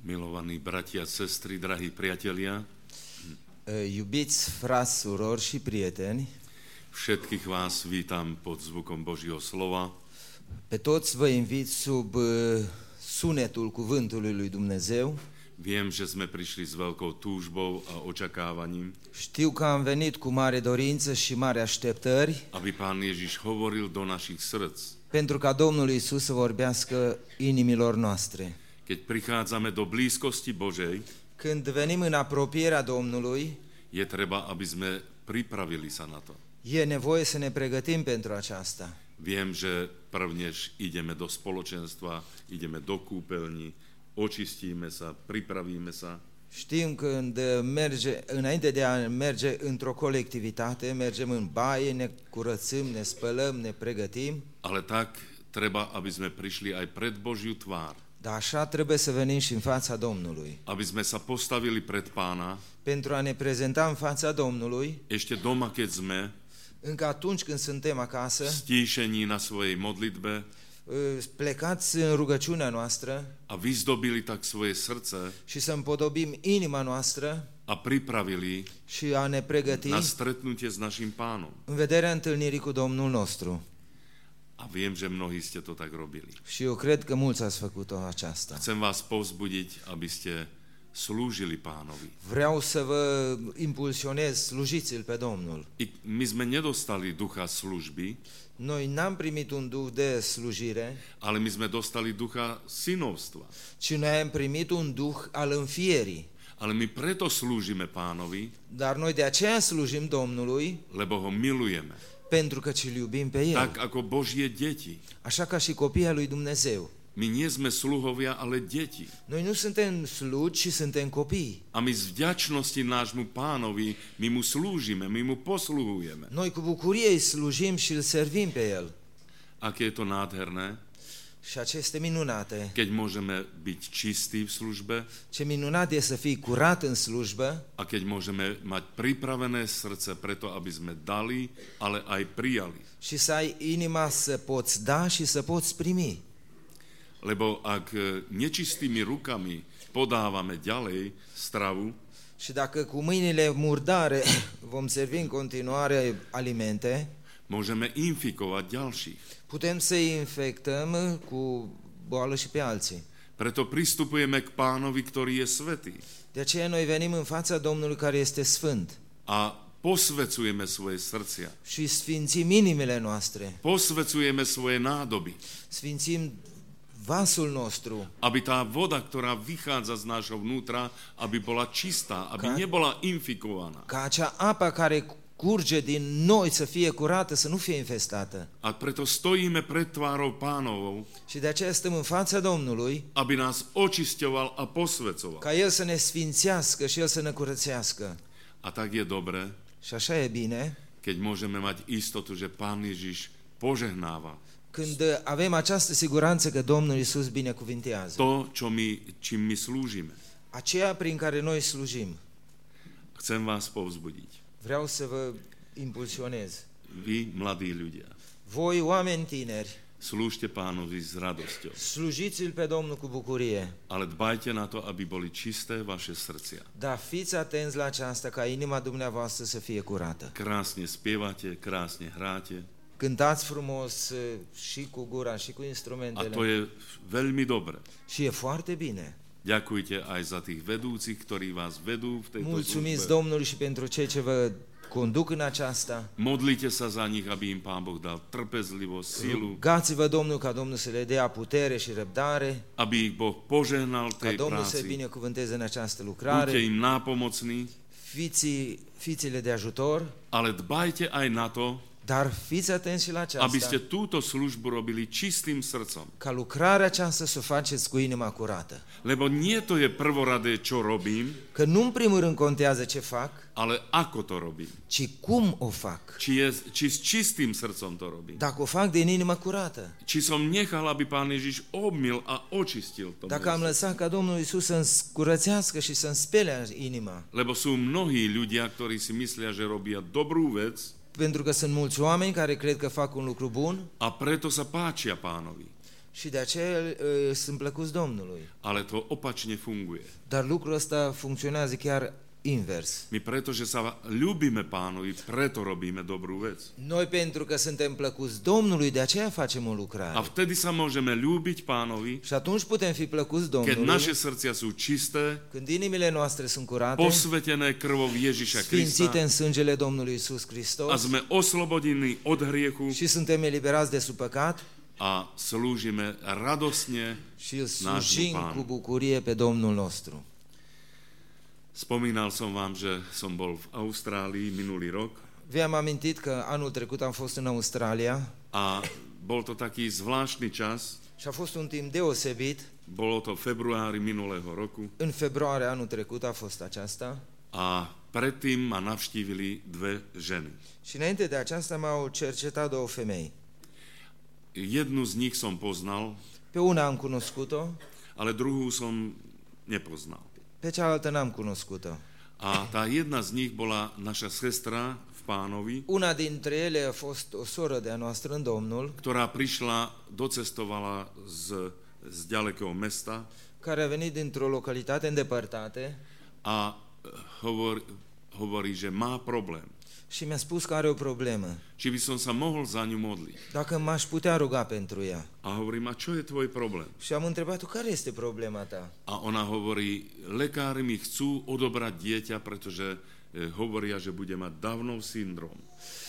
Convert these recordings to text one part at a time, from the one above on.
Milovaní bratia, sestry, drahí priatelia, Iubiți frați, surori și prieteni, všetkých vás vítam pod zvukom Božieho slova. pe toți vă invit sub sunetul cuvântului lui Dumnezeu. Viem, že sme prišli s veľkou túžbou a očakávaním, Știu că am venit cu mare dorință și mare așteptări aby Pán Ježiš hovoril do našich srdc. pentru ca Domnul Iisus să vorbească inimilor noastre. Keď prichádzame do blízkosti Božej, Când venim în apropierea Domnului, je treba, aby sme pripravili sa na to. e nevoie să ne pregătim pentru aceasta. Viem, že prvnež ideme do spoločenstva, ideme do kúpeľní, očistíme sa, pripravíme sa, Știm că înainte de a merge într-o colectivitate, mergem în baie, ne curățim, ne spălăm, ne pregătim. ale tak treba, aby sme prišli aj pred Božiu tvár, Dar așa trebuie să venim și în fața Domnului. aby sme sa postavili pred Pána, Pentru a ne prezenta în fața Domnului, ešte doma, keď sme, încă atunci când suntem acasă, stíšení na svojej modlitbe plecați în rugăciunea noastră a vyzdobili tak svoje srdce și să împodobim inima noastră a pripravili și a ne pregăti na stretnutie s našim Pánom. în vederea întâlnirii cu Domnul nostru. A viem, že mnohí ste to tak robili. Și eu cred că mulți ați făcut-o aceasta. Chcem vás povzbudiť, aby ste slúžili Pánovi. Vreau să vă impulsionez, slujiți-l pe Domnul. My sme nedostali ducha služby, Noi n-am primit un duh de slujire, ale my sme dostali ducha synovstva. ci noi am primit un duh al înfierii. Ale my preto slúžime Pánovi, Dar noi de aceea slujim Domnului, lebo ho milujeme. pentru că ci-l iubim pe El. Tak ako Božie deti. Așa ca și copiii lui Dumnezeu. My nie sme sluhovia, ale deti. Noi nu suntem slugi, ci suntem copii. A my z vďačnosti nášmu Pánovi, my mu slúžime, my mu posluhujeme. Noi cu bucurie îi slujim și îl servim pe El. Aké je to nádherné, Și aceste minunate. keď môžeme byť čistí v službe Ce minunat e să fii curat în slujbă a keď môžeme mať pripravené srdce preto, aby sme dali, ale aj prijali. și să ai inima să poți da și să poți primi. Lebo ak nečistými rukami podávame ďalej stravu, Și dacă cu mâinile murdare vom servi în continuare alimente, môžeme infikovať ďalších. putem să-i infectăm cu boală și pe alții. Preto pristupujeme k Pánovi, ktorý je svätý, De aceea noi venim în fața Domnului care este sfânt a posvecujeme svoje srdcia. și sfințim inimile noastre, Posvecujeme svoje nádoby, sfințim vasul nostru, aby tá voda, ktorá vychádza z nášho vnútra, aby bola čistá, aby nebola infikovaná. ca acea apă care curge din noi să fie curată, să nu fie infestată. A preto stojíme pred tvárou Pánovou, Și de aceea stăm în fața Domnului, aby nás očisťoval a posvecoval. ca El să ne sfințească și El să ne curățească. A tak je dobré, Și așa e bine, keď môžeme mať istotu, že Pán Ježiš požehnáva când avem această siguranță că Domnul Iisus binecuvintează. to, čím my slúžime. Aceea prin care noi slujim. Chcem vás povzbudiť. Vreau să vă impulsionez. Vy, mladí ľudia, Voi, oameni tineri, slúžte Pánovi s radosťou. slujiți-l pe Domnul cu bucurie. Ale dbajte na to, aby boli čisté vaše srdcia. Dar fiți atenți la aceasta ca inima dumneavoastră să fie curată. Krásne spievate, krásne hráte. Cântați frumos și cu gura și cu A to instrumentele. je veľmi dobré. Și e foarte bine. Ďakujte aj za tých vedúcich, ktorí vás vedú v tejto Mulțumiți službe. Domnului și pentru cei ce vă conduc în aceasta. Modlite sa za nich, aby im Pán Boh dal trpezlivosť, silu, Rugați-vă Domnul ca Domnul să le dea putere și răbdare, aby ich Boh požehnal ca tej Domnul să práci. binecuvânteze în această Buďte lucrare. im nápomocní, Fiți-le de ajutor, ale dbajte aj na to, dar fiți atenți și la aby ste aceasta, túto službu robili čistým srdcom. ca lucrarea aceasta să o faceți cu inima curată. Lebo nie to je prvoradé, čo robím, Că nu în primul rând contează ce fac, ale ako to robím. ci cum o fac. Či s čistým srdcom to robím. Dacă o fac din inimă curată. Či som nechal, aby Pán Ježiš obmyl a očistil to Dacă am moje lăsat ca Domnul Iisus să-mi curățească și să-mi spele inima. Lebo sú mnohí ľudia, ktorí si myslia, že robia dobrú vec Pentru că sunt mulți oameni care cred că fac un lucru bun a preto sa páčia Pánovi. Și de aceea sunt plăcuți Domnului. Ale to opačne funguje. Dar lucrul ăsta funcționează chiar invers. My pretože sa ľúbime Pánovi, preto robíme dobrú vec. Noi pentru că suntem plăcuți Domnului, de aceea facem o A lucrare. vtedy sa môžeme ľúbiť Pánovi, Și atunci putem fi plăcuți keď Domnului, naše srdcia sú čisté, când inimile noastre sunt curate, posvetené krvou Ježiša sfințite Krista în sângele Domnului Iisus a Hristos sme oslobodení od hriechu și suntem eliberați de sub păcat a slúžime radosne și îl nášmu slujim cu Pánu. bucurie pe Domnul nostru. Spomínal som vám, že som bol v Austrálii minulý rok V-am amintit că anul trecut am fost în Australia a bol to taký zvláštny čas. și a fost un timp deosebit. Bolo to v februári minulého roku În februarie anul trecut a fost aceasta a predtým ma navštívili dve ženy. și înainte de aceasta m-au cercetat două femei. Jednu z nich som poznal, Pe una am cunoscut-o, ale druhú som nepoznal. pe cealaltă n-am cunoscut-o. A tá jedna z nich bola naša sestra v Pánovi, Una dintre ele a fost o soră de-a noastră în Domnul, ktorá prišla, docestovala z ďalekého mesta care a venit dintr-o localitate îndepărtată a hovorí, že má problém. și mi-a spus că are o problemă. Či by som sa mohol za ňu modliť. Dacă m-aș putea ruga pentru ea. A hovorím, a čo je tvoj problém? Și am întrebat-o, care este problema ta? A ona hovorí, lekári mi chcú odobrať dieťa, pretože hovoria, že bude mať Downov syndrom.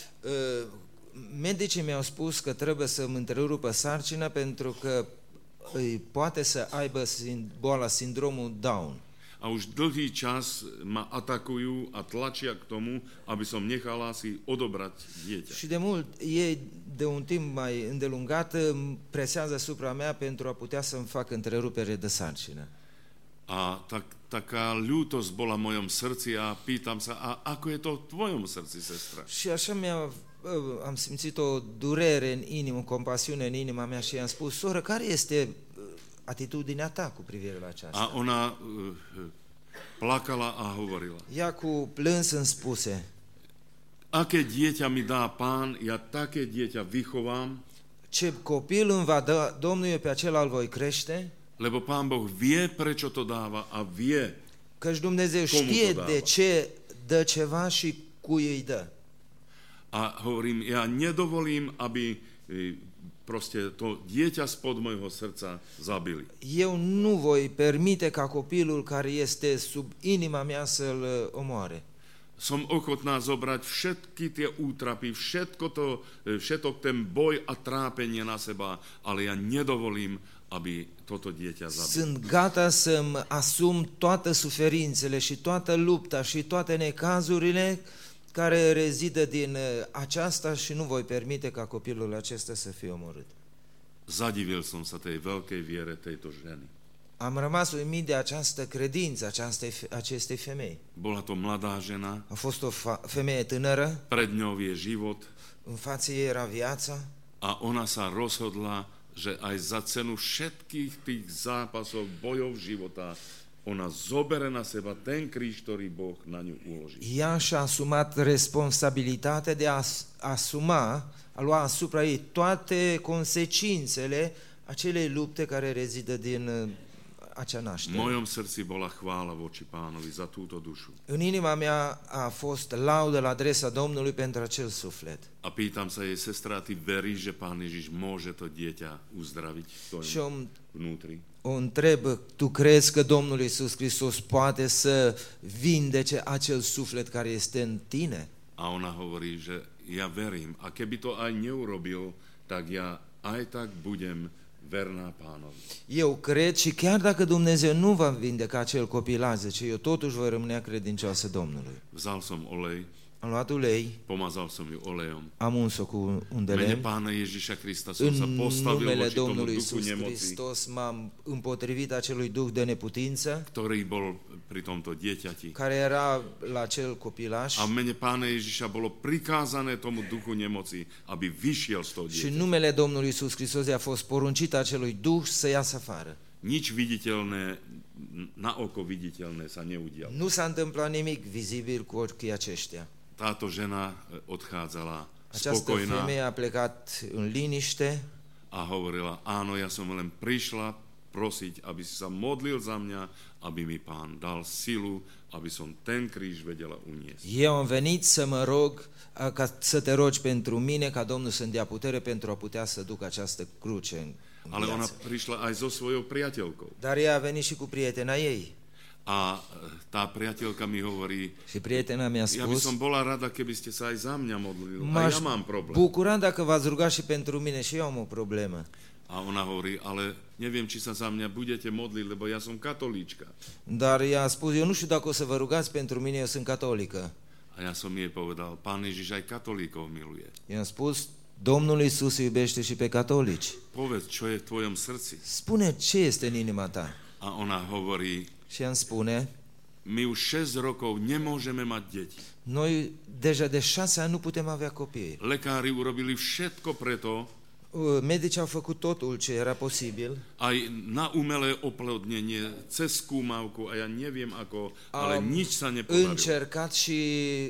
Medicii mi-au spus că trebuie să-mi întrerupă sarcina pentru că poate să aibă boala sindromul Down. A už dlhý čas ma atakujú a tlačia k tomu, aby som nechala si odobrať dieťa. Și de mult, ei de un timp mai îndelungat presează asupra mea pentru a putea să-mi fac întrerupere de sarcină. A taká ľútosť bola v mojom srdci a pýtam sa, a ako je to v tvojom srdci, sestra? Și așa am simțit o durere în inimă, o compasiune în inima mea și i-am spus, soră, care este atitudinea ta cu privire la aceasta? A ona plakala a hovorila. Ea cu plâns îmi spuse, Aké dieťa mi dá Pán, ja také dieťa vychovám, ce copil îmi va da Domnul, eu pe acela îl voi crește, lebo Pán Boh vie, prečo to dáva a vie. căci Dumnezeu Komu știe to dáva? de ce dă ceva și cui îi dă. A hovorím, ja nedovolím, aby proste to dieťa spod mojho srdca zabili. Eu nu voi permite ca copilul care este sub inima mea să-l omoare. Som ochotná zobrať všetky tie útrapy, všetok ten boj a trápenie na seba, ale ja nedovolím, aby toto dieťa zabili. Sunt gata să-mi asum toate suferințele și toată lupta și toate necazurile care rezidă din aceasta și nu voi permite ca copilul acesta să fie omorât. Zadivil som sa tej veľkej viere tejto ženy. Am rămas uimit de această credință acestei femei. Bola to mladá žena, A fost o femeie tânără, pred ňou je život în față ei era viața a ona sa rozhodla, že aj za cenu všetkých tých zápasov, bojov života, ona zobere na seba ten kríž, ktorý Boh na ňu uložil. Ea și-a asumat responsabilitatea de a lua asupra ei toate consecințele acelei lupte care rezidă din acea V naștere. mojom srdci bola chvála voči Pánovi za túto dušu. În inima mea a fost laudă la adresa Domnului pentru acel suflet. A pýtam sa jej, sestra, ty veríš, že Pán Ježiš môže to dieťa uzdraviť v Și tvojom vnútri? o întreb, tu crezi că Domnul Iisus Hristos poate să vindece acel suflet care este în tine? A ona hovorí, že ja verím. A keby to aj neurobil, tak ja aj tak budem verná Pánovi. Eu cred și chiar dacă Dumnezeu nu va vindeca acel copilaj, zice, eu totuși voi rămâne credincioasă Domnului. Vzal som olej, Am luat ulei, pomazal som ju olejom. am uns-o cu un Mene lemn. Pána Ježiša Krista som În sa postavil numele voči tomu Domnului duchu Iisus nemoci, Hristos m-am împotrivit acelui duh de neputință ktorý bol pri tomto dieťati. care era la acel copilaș A v mene Pána Ježiša bolo prikázané tomu duchu nemoci, aby vyšiel z toho și în dieťaťa. numele Domnului Iisus Hristos i-a fost poruncit acelui duh să iasă afară. Nič viditeľné, na oko viditeľné sa neudialo. Nu s-a întâmplat nimic vizibil cu ochii aceștia. Táto žena odchádzala Această spokojná femeie a plecat în liniște a hovorila, áno, ja som len prišla prosiť, aby si sa modlil za mňa, aby mi Pán dal silu, aby som ten kríž vedela uniesť. Eu am venit să mă rog, ca să te rogi pentru mine, ca Domnul să-mi dea putere pentru a putea să duc această cruce în Ale ona viață. prišla aj so svojou priateľkou. Dar ea a venit și cu prietena ei. A tá priateľka mi hovorí, Și prietena mi-a ja by spus, som bola rada, keby ste sa aj za mňa modlili. A m-aș ja mám problém. bucura dacă v-ați ruga și pentru mine și eu am o problemă. A ona hovorí, ale neviem, či sa za mňa budete modliť, lebo ja som katolíčka. Dar ea a spus, eu nu știu dacă o să vă rugați pentru mine, eu sunt catolică. A ja som jej povedal, Pán Ježiš aj katolíkov miluje. I-am spus, Domnul Iisus iubește și pe catolici. Povedz, čo je v tvojom srdci. Spune ce este în inima ta. A ona hovorí, Și ea îmi spune, my už 6 rokov nemôžeme mať deti. noi deja de 6 ani nu putem avea copii. Lekári urobili všetko preto, Medicii au făcut totul ce era posibil. aj na umelé oplodnenie, cez skúmavku a ja neviem ako, ale Am nič sa nepodarilo. încercat și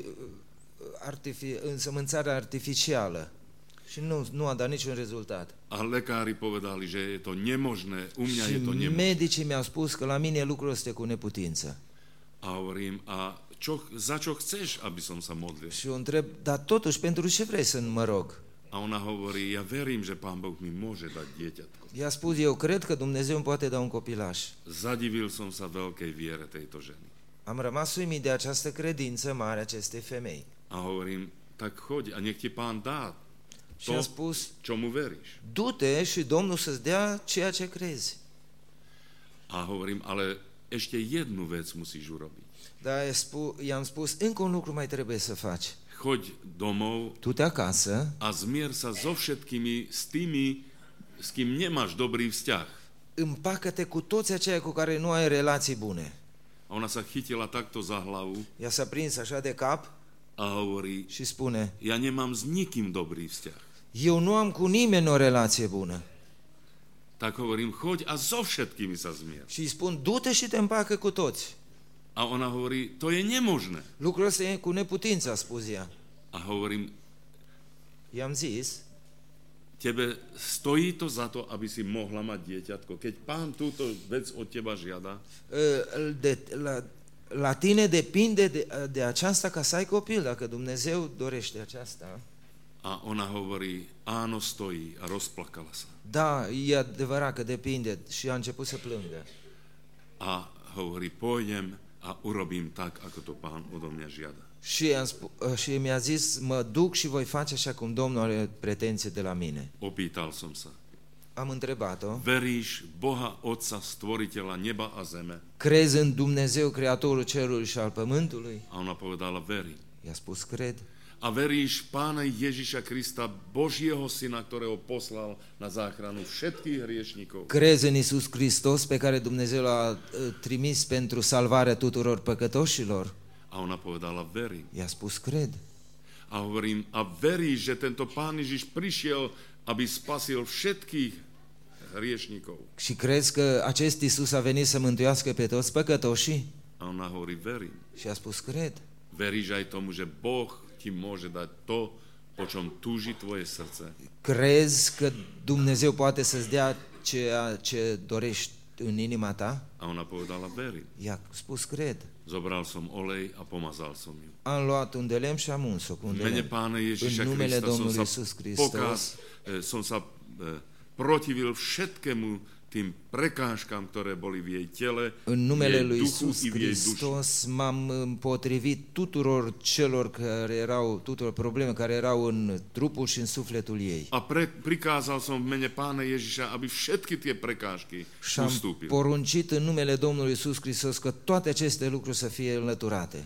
însămânțarea artificială și nu a dat niciun rezultat. A lekári povedali, že je to nemožné, u mňa Și je to nemožné. medicii mi-au spus că la mine lucrul este cu neputință. A hovorím, a za čo chceš, aby som sa modlil? Și o întreb, dar totuși pentru ce vrei să mă rog? A ona hovorí, ja verím, že Pán Boh mi môže dať dieťatko. I-a spus, eu cred că Dumnezeu îmi poate da un copilaș. Zadivil som sa veľkej viere tejto ženy. Am rămas uimit de această credință mare a acestei femei. A hovorím, tak choď a nech ti Pán dá Și am spus, čomu veríš. du-te și Domnul să-ți dea ceea ce crezi. A hovorím, ale ešte jednu vec musíš urobiť. Dar i-am spus, încă un lucru mai trebuie să faci. Choď domov Tu-te acasă a zmier sa so všetkými, s tými, s kým nemáš dobrý vzťah. împacă-te cu toți aceia cu care nu ai relații bune. A ona sa chytila takto za hlavu Ea s-a prins așa de cap a hovorí, și spune, ja nemám s nikým dobrý vzťah. eu nu am cu nimeni o relație bună. Tak hovorím, choď a so všetkými sa zmier. Și îi spun, du-te și te împacă cu toți. A ona hovorí, to je nemožné. Lucrul ăsta e cu neputință, a spus ea. A hovorím, I-am zis, tebe stojí to za to, aby si mohla mať dieťatko. Keď Pán túto vec od teba žiada, la tine depinde de aceasta ca să ai copil, dacă Dumnezeu dorește aceasta. a ona hovorí, áno, stojí a rozplakala sa. Da, e adevărat că depinde și a început să plângă. A hovorí, pôjdem a urobím tak, ako to Pán odo mňa žiada. Și mi-a zis, mă duc și voi face așa cum Domnul are pretenție de la mine. Opýtal som sa, Am întrebat-o, veríš Boha Otca, stvoriteľa neba a zeme? crezi în Dumnezeu, Creatorul cerului și al pământului? A ona povedala, verím. I-a spus, cred. A veríš Pána Ježiša Krista, Božieho Syna, ktorého poslal na záchranu všetkých hriešnikov? Crezi în Iisus Hristos pe care Dumnezeu l-a trimis pentru salvarea tuturor păcătoșilor? A ona povedala, verím. I-a spus, cred. A hovorím, a veríš, že tento Pán Ježiš prišiel, aby spasil všetkých hriešnikov? Și crezi că acest Iisus a venit să mântuiască pe toți păcătoșii? A ona hovorí, verím. Și a spus, cred. Veríš aj tomu, že Boh ti môže dať to, po čom túži tvoje srdce? Crezi că Dumnezeu poate să-ți dea ceea ce dorești în inima ta? A ona povedala, verím. I-a spus, cred. Zobral som olej a pomazal som ju. Am luat un de lemn și am uns-o cu un de V mene lemn. Pána Ježiša În numele Krista Domnului Iisus Hristos som sa protivil všetkému tým prekážkam, ktoré boli v jej tele, în v numele jej lui duchu Iisus i v jej duši. Hristos m-am împotrivit tuturor celor care erau, tuturor probleme care erau în trupul și în sufletul ei. A prikázal som v mene Pána Ježiša, aby všetky tie prekážky Și am ustúpili. poruncit în numele Domnului Iisus Hristos că toate aceste lucruri să fie înlăturate.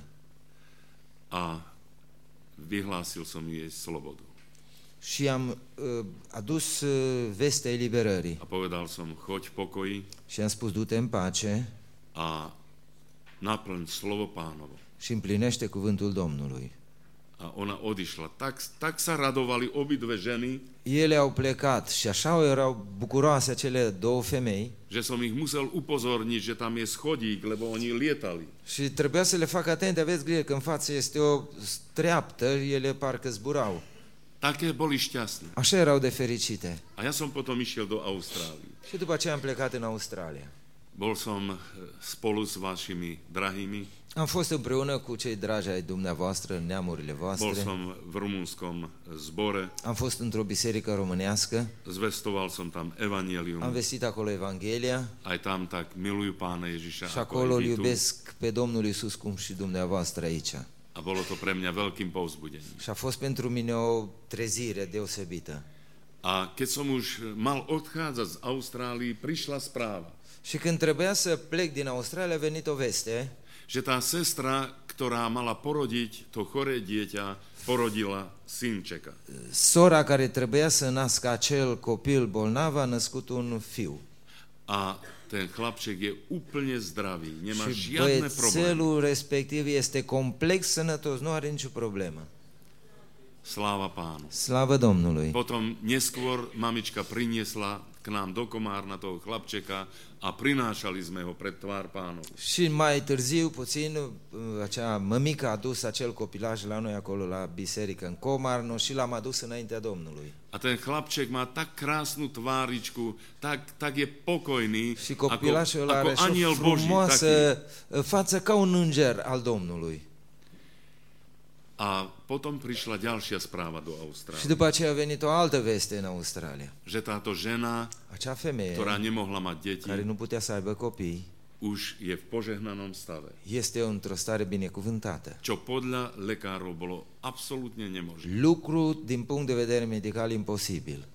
A vyhlásil som jej slobodu. Și am adus vestea eliberării. A povedal som, choď v pokoji Și am spus, du-te în pace a naplň slovo Pánovo. și împlinește cuvântul Domnului. A ona odišla. Tak sa radovali obidve ženy, Ele au plecat și așa erau bucuroase cele două femei že som ich musel upozorniť, že tam je schodík, lebo oni lietali. și trebuia să le fac atente, aveți grijă că în față este o treaptă, ele parcă zburau. také boli šťastné. Așa erau de fericite. A ja som potom išiel do Austrálie. Și după aceea am plecat în Australia. Bol som spolu s vašimi drahými. Am fost împreună cu cei dragi ai dumneavoastră, în neamurile Bol voastre. som v rumunskom zbore. Am fost într-o biserică românească. Zvestoval som tam Am evanjelium. vestit acolo Evanghelia Aj tam tak milujú Pána Ježiša și ako acolo aj îl vy tu. iubesc pe Domnul Iisus cum și dumneavoastră aici. A bolo to pre mňa veľkým povzbudením. Și a fost pentru mine o trezire deosebită. A keď som už mal odchádzať z Austrálii, prišla správa, Și când trebuia să plec din Australia, a venit o veste že tá sestra, ktorá mala porodiť to choré dieťa, porodila synčeka. sora care trebuia să nască acel copil bolnav a născut un fiu. A ten chlapček je úplne zdravý, nemá Și žiadne problémy. băiețelul respectiv este complex sănătos, nu are nicio problemă. Sláva Pánu. Slavă Domnului! Potom neskôr mamička priniesla k nám do Komárna toho chlapčeka a prinášali sme ho pred tvár Pánovu. Și mai târziu, puțin, acea mămică a adus acel copilaj la noi acolo la biserică în Comarno și l-am adus înaintea Domnului. A ten chlapček má tak krásnu tváričku, tak je pokojný, Și copilașul are ako și o aniel Boží. frumoasă față ca un înger al Domnului. A potom prišla ďalšia správa do Și Austrálie, după aceea a venit o altă veste în Australia. že táto žena, Acea femeie ktorá nemohla mať deti, care nu putea să aibă copii už je v požehnanom stave, este într-o stare binecuvântată. čo podľa lekárov bolo absolútne nemožné. Lucru din punct de vedere medical imposibil.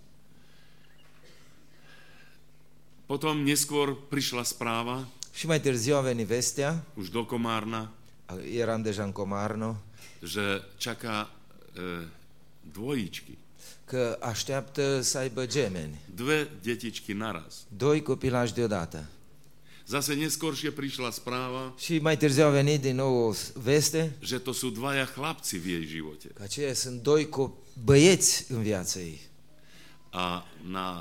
Potom neskôr prišla správa, Și mai târziu a venit vestea, už do Komárna, eram deja în Comarno, že čaká dvojičky, că așteaptă să aibă gemeni. dve detičky naraz. 2 copilași deodată. Zase neskôršie prišla správa, Și mai târziu a venit din nou o veste, že to sú dvaja chlapci v jej živote. că aceia sunt 2 băieți în viața ei. A na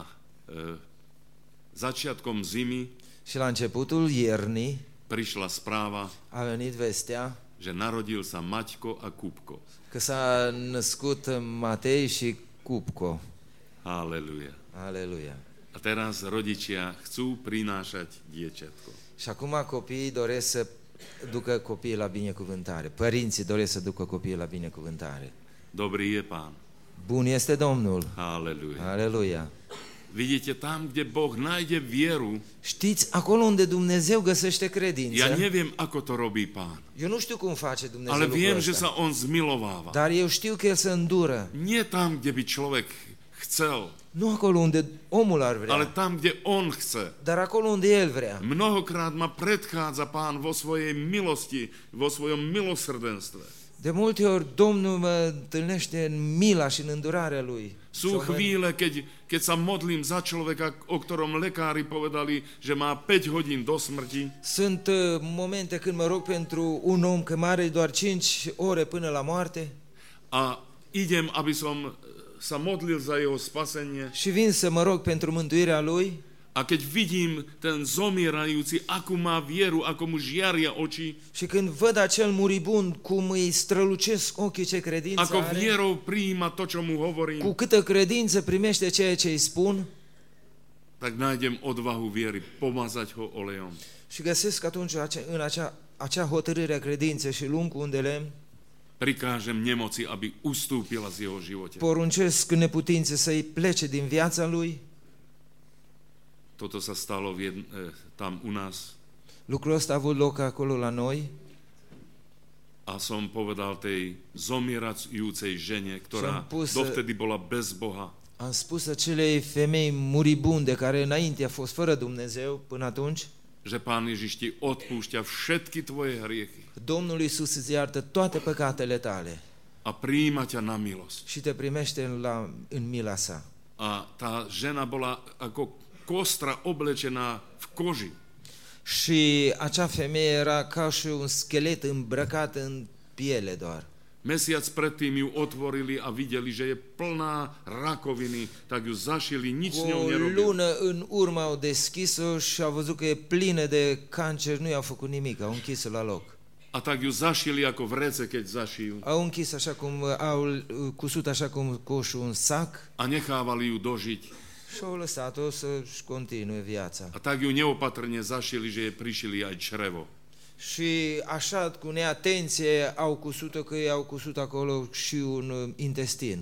začiatkom zimy Și la începutul iernii prišla správa, a venit vestea že narodil sa Maťko a Kupko. că s-a născut Matei și Cupco. Haleluja. Aleluia. A teraz rodičia chcú prinášať diečatko. Și acum copiii doresc să ducă copiii la binecuvântare. Părinții doresc să ducă copiii la binecuvântare. Dobrý je Pán. Bun este Domnul. Haleluja. Aleluia. Vidíte, tam, kde Boh nájde vieru, Știți, acolo unde Dumnezeu găsește credință, ja neviem, ako to robí Pán, eu nu știu cum face Dumnezeu ale lucrul viem, že ăsta, sa On zmilováva. dar eu știu că El se îndură. Nie tam, kde by človek chcel, Nu acolo unde omul ar vrea, ale tam, kde On chce. dar acolo unde El vrea. Mnohokrát ma predchádza Pán vo svojej milosti, vo svojom milosrdenstve. De multe ori Domnul mă întâlnește în mila și în îndurarea Lui. Sú chvíle, keď sa modlím za človeka, o ktorom lekári povedali, že má 5 hodín do smrti, Sunt momente când mă rog pentru un om că mai are doar 5 ore până la moarte a idem, aby som sa modlil za jeho spasenie. și vin să mă rog pentru mântuirea lui A keď vidím ten zomierajúci, akú má vieru, ako mu žiaria oči, și când văd acel muribund cum îi strălucesc ochii, ce credință ako are, vierou prijíma to, čo mu cu hovorím, câtă credință primește ceea ce îi spun tak nájdem odvahu viery pomazať ho olejom. și găsesc atunci în acea hotărâre a credinței și lung cu un de lemn, Prikážem nemoci, aby ustúpila z jeho živote. poruncesc neputințe să-i plece din viața lui. Toto sa stalo tam u nás. Lucrul ăsta a avut loc acolo la noi A som povedal tej zomierajúcej žene, ktorá Som pus- dovtedy bola bez Boha, Am spus acelei femei muribunde care înainte a fost fără Dumnezeu până atunci, že Pán Ježiš ti odpúšťa všetky tvoje hriechy Domnul Iisus îți iartă toate păcatele tale a prijíma ťa na milosť. și te primește în mila sa. A tá žena bola ako kostra oblečená v koži. Și acea femeie era ca și un schelet îmbrăcat în piele doar. Mesiac predtým ju otvorili a videli, že je plná rakoviny, tak ju zašili, nič s Cu ňou o nerobili. lună în urmă au deschis-o și au văzut că e plină de cancer, nu i-au făcut nimic, au închis-o la loc. A tak ju zašili ako vrece, keď zašijú. Au închis așa cum, au cusut așa cum coșul un sac A nechávali ju dožiť. și au lăsat-o să-și continue viața. A tak ju neopatrne zašili, že je prišili aj črevo. Și așa, cu neatenție, au cusut-o că i-au cusut acolo și un intestin.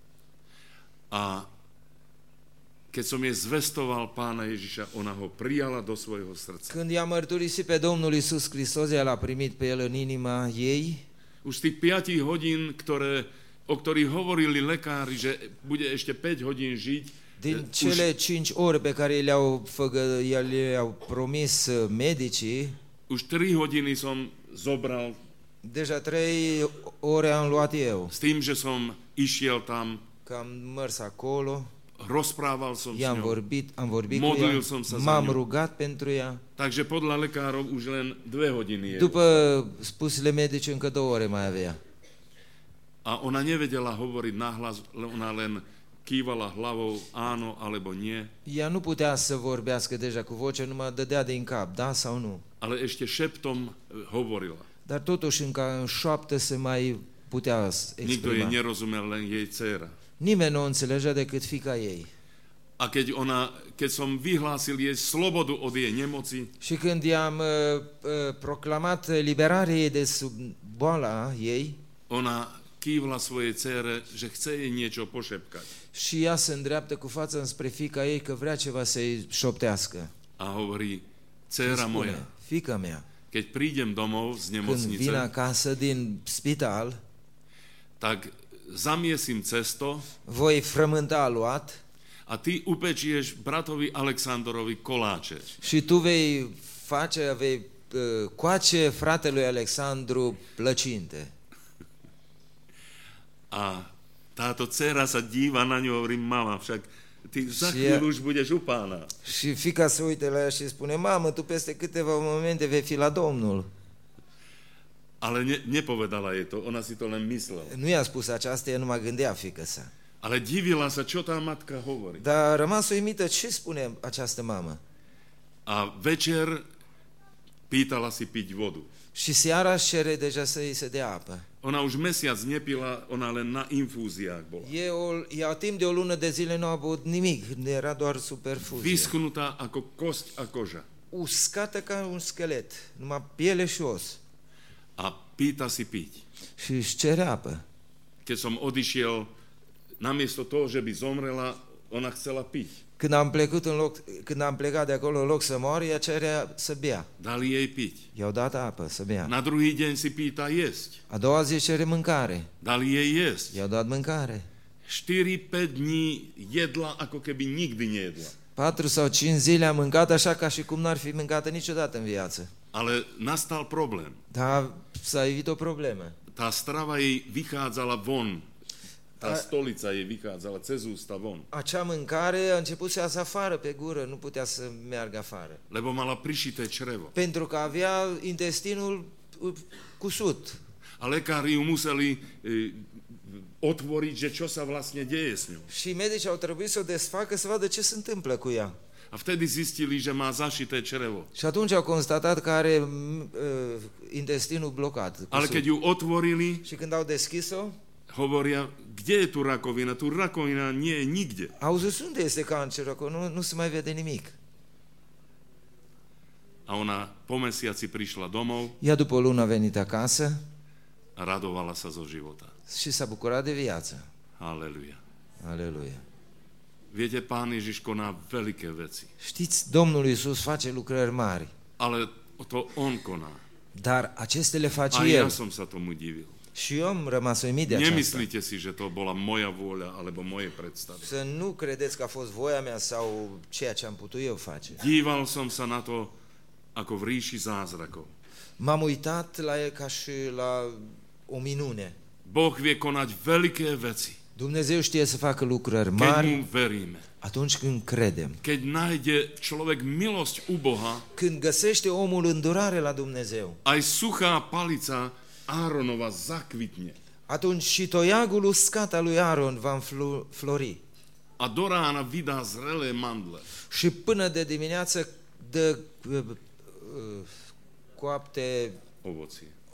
A keď som jej zvestoval Pána Ježiša, ona ho prijala do svojho srdca. Când i-a mărturisit pe Domnul Iisus Hristos, ea l-a primit pe el în inima ei. Už z tých 5 hodín, o ktorých hovorili lekári, že bude ešte 5 hodín žiť, Din cele 5 ore pe care le-au promis medicii, už 3 hodiny som zobral deja 3 ore am luat eu. s tým, že som išiel tam, Că am mers acolo, rozprával som s am ňou. vorbit cu Modlil ea, som sa za m-am ňu. rugat pentru ea. Takže podľa lekárov už len 2 hodiny je. După spusele medice, încă 2 ore mai avea. A ona nevedela hovoriť nahlas, ona len kývala hlavou áno alebo nie, Ea nu putea să vorbească deja cu voce, numai dădea din cap, da sau nu. ale ešte šeptom hovorila. Dar totuși încă în șoaptă se mai putea Nikto jej exprima. nerozumel, len jej dcéra. Nimeni nu o înțelegea decât fiica ei. A keď som vyhlásil jej slobodu od jej nemoci, Și când i-am proclamat liberarea ei de sub boala ei, ona kývla svojej dcére, že chce jej niečo pošepkať. și ea se îndreaptă cu fața înspre fiica ei că vrea ceva să-i șoptească. A hovorí, Și dcéra spune, moja, fiica mea, keď prídem domov z când vin nemocnice, acasă din spital, tak zamiesim cesto voi frământa aluat a ty upečieš bratovi Aleksandrovi koláče. și tu vei coace fratelui Alexandru plăcinte. A táto dcéra sa díva na ňu, hovorím, mama, však ty za Și chvíľu už budeš u Pána. Și fiica se uită la ea și spune, mamă, tu peste câteva momente vei fi la Domnul. Ale nepovedala jej to, ona si to len myslela. Nu i-a spus aceasta, ea nu mă gândea fiică sa. Ale divila sa, čo tá matka hovorí. Dar a rămas uimită, ce spune această mamă? A večer pýtala si piť vodu. Și seara își cere deja să îi se dea apă. Ona už mesiac nepila, ona len na infúziách bola. Ea timp de o lună de zile nu a băut nimic, era doar superfuzie. Vyschnutá ako kosť a koža. Uscată ca un schelet, numai piele și os. A pýta si piť. Și își cere apă. Keď som odišiel, namiesto toho, že by zomrela, ona chcela piť. Când am plecat de acolo în loc să moară, ea cerea să bea. Dali jej piť. I-au dat apă să bea. Na druhý deň si pýta jesť. A doua zi cere mâncare. Dali jej jesť. I-au dat mâncare. 4-5 dní jedla, ako keby nikdy nejedla. 4 sau 5 zile a mâncat așa ca și cum n-ar fi mâncată niciodată în viață. Ale nastal problém. Dar s-a evit o problemă. Tá strava jej vychádzala von. Tá stolica jej vychádzala cez ústa von. Acea mâncare a început să iasă afară pe gură, nu putea să meargă afară. Lebo mala prišité črevo. Pentru că avea intestinul cusut. A lekári ju museli otvoriť, že čo sa vlastne deje s ňou. Și medicii au trebuit să o desfacă să vadă ce se întâmplă cu ea. A vtedy zistili, že má zašité črevo. Și atunci au constatat că are intestinul blocat. Ale keď ju otvorili, Și când au deschis-o, hovoria, kde je tu rakovina? Tu rakovina nie je nikde. au zis, unde este cancerul acolo? Nu se mai vede nimic. A ona po mesiaci prišla domov Ea după o lună a venit acasă a radovala sa zo života. și s-a bucurat de viață. Aleluja. Aleluia. Viete, Pán Ježiš koná veľké veci. Știți, Domnul Iisus face lucrări mari, Ale to On koná. dar aceste le face A ja El. som sa tomu divil. Și eu am rămas uimit de aceasta. Nemyslíte si, že to bola moja vôľa alebo moje predstavy. Să nu credeți că a fost voia mea sau ceea ce am putut eu face. Díval som sa na to ako v ríši zázrakov. M-am uitat la el ca și la o minune. Boh vie konať veľké veci, Dumnezeu știe să facă lucrări keď mari mu veríme. atunci când credem. Keď nájde človek milosť u Boha, Când găsește omul îndurare la Dumnezeu, aj suchá palica Áronova zakvitne. atunci și toiagul uscat al lui Aron va înflori. A do rána vydá zrelé mandle. Și până de dimineață dă coapte Ovocie.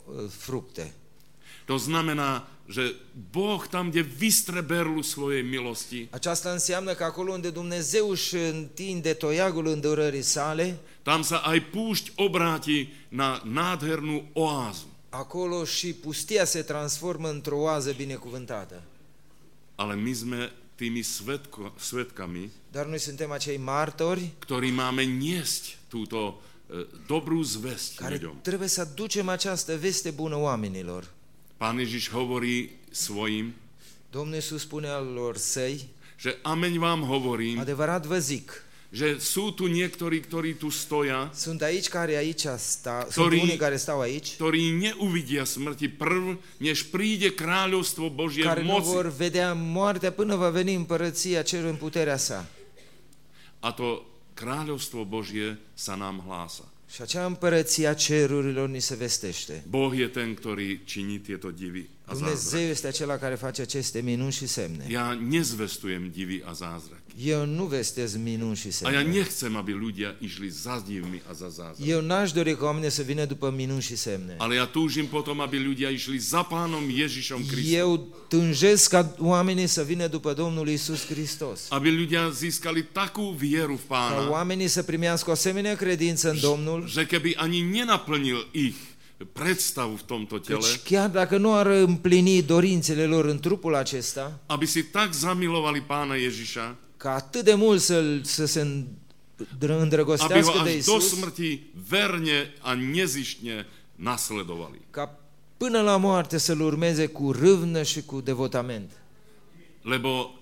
fructe. To znamená, že Boh tam, kde vystre berlu svojej milosti, Aceasta înseamnă că acolo unde Dumnezeu își întinde toiagul îndurării sale, tam sa aj púšť obráti na nádhernú oázu. acolo și pustia se transformă într-o oază binecuvântată. Ale my sme tými svetkami, Dar noi suntem acei martori ktorí máme niesť túto dobrú zvesť care ľuďom. trebuie să aducem această veste bună oamenilor. Pán Ježiš hovorí svojim, Domnul Iisus spune alor săi, že ameň vám hovorím, adevărat vă zic, že sú tu niektorí, ktorí tu stoja, sunt sunt Ktorí- unii care stau aici, ktorí neuvidia smrti prv, než príde kráľovstvo Božie care v nu moci. vor vedea moartea până va veni împărăția cerului în puterea sa. A to kráľovstvo Božie sa nám hlása. Și acea împărăție a cerurilor ni se vestește. Boh je ten, ktorý činí tieto divy a Dumnezeu zázraky. este acela care face aceste minuni și semne. Ja nezvestujem divy a zázraky. Eu nu vestez minuni și A ja semne. nechcem, aby ľudia išli za divmi a za zázrakmi. Eu n-aș dori ca oamenii să vină după minuni și semne. Ale ja túžim potom, aby ľudia išli za Pánom Ježišom Kristom. Eu tânjesc ca oamenii să vină după Domnul Iisus Hristos. Aby ľudia získali takú vieru v Ca Pána, oamenii să primească o asemenea credință în Domnul, že keby ani nenaplnil ich predstavu v tomto tele, căci chiar dacă nu ar împlini dorințele lor în trupul acesta, aby si tak zamilovali Pána Ježiša, ca atât de mult să se aby îndrăgostească ho de až do Iisus, smrti verne a nezištne nasledovali. ca până la moarte să-L urmeze cu râvnă și cu devotament. Lebo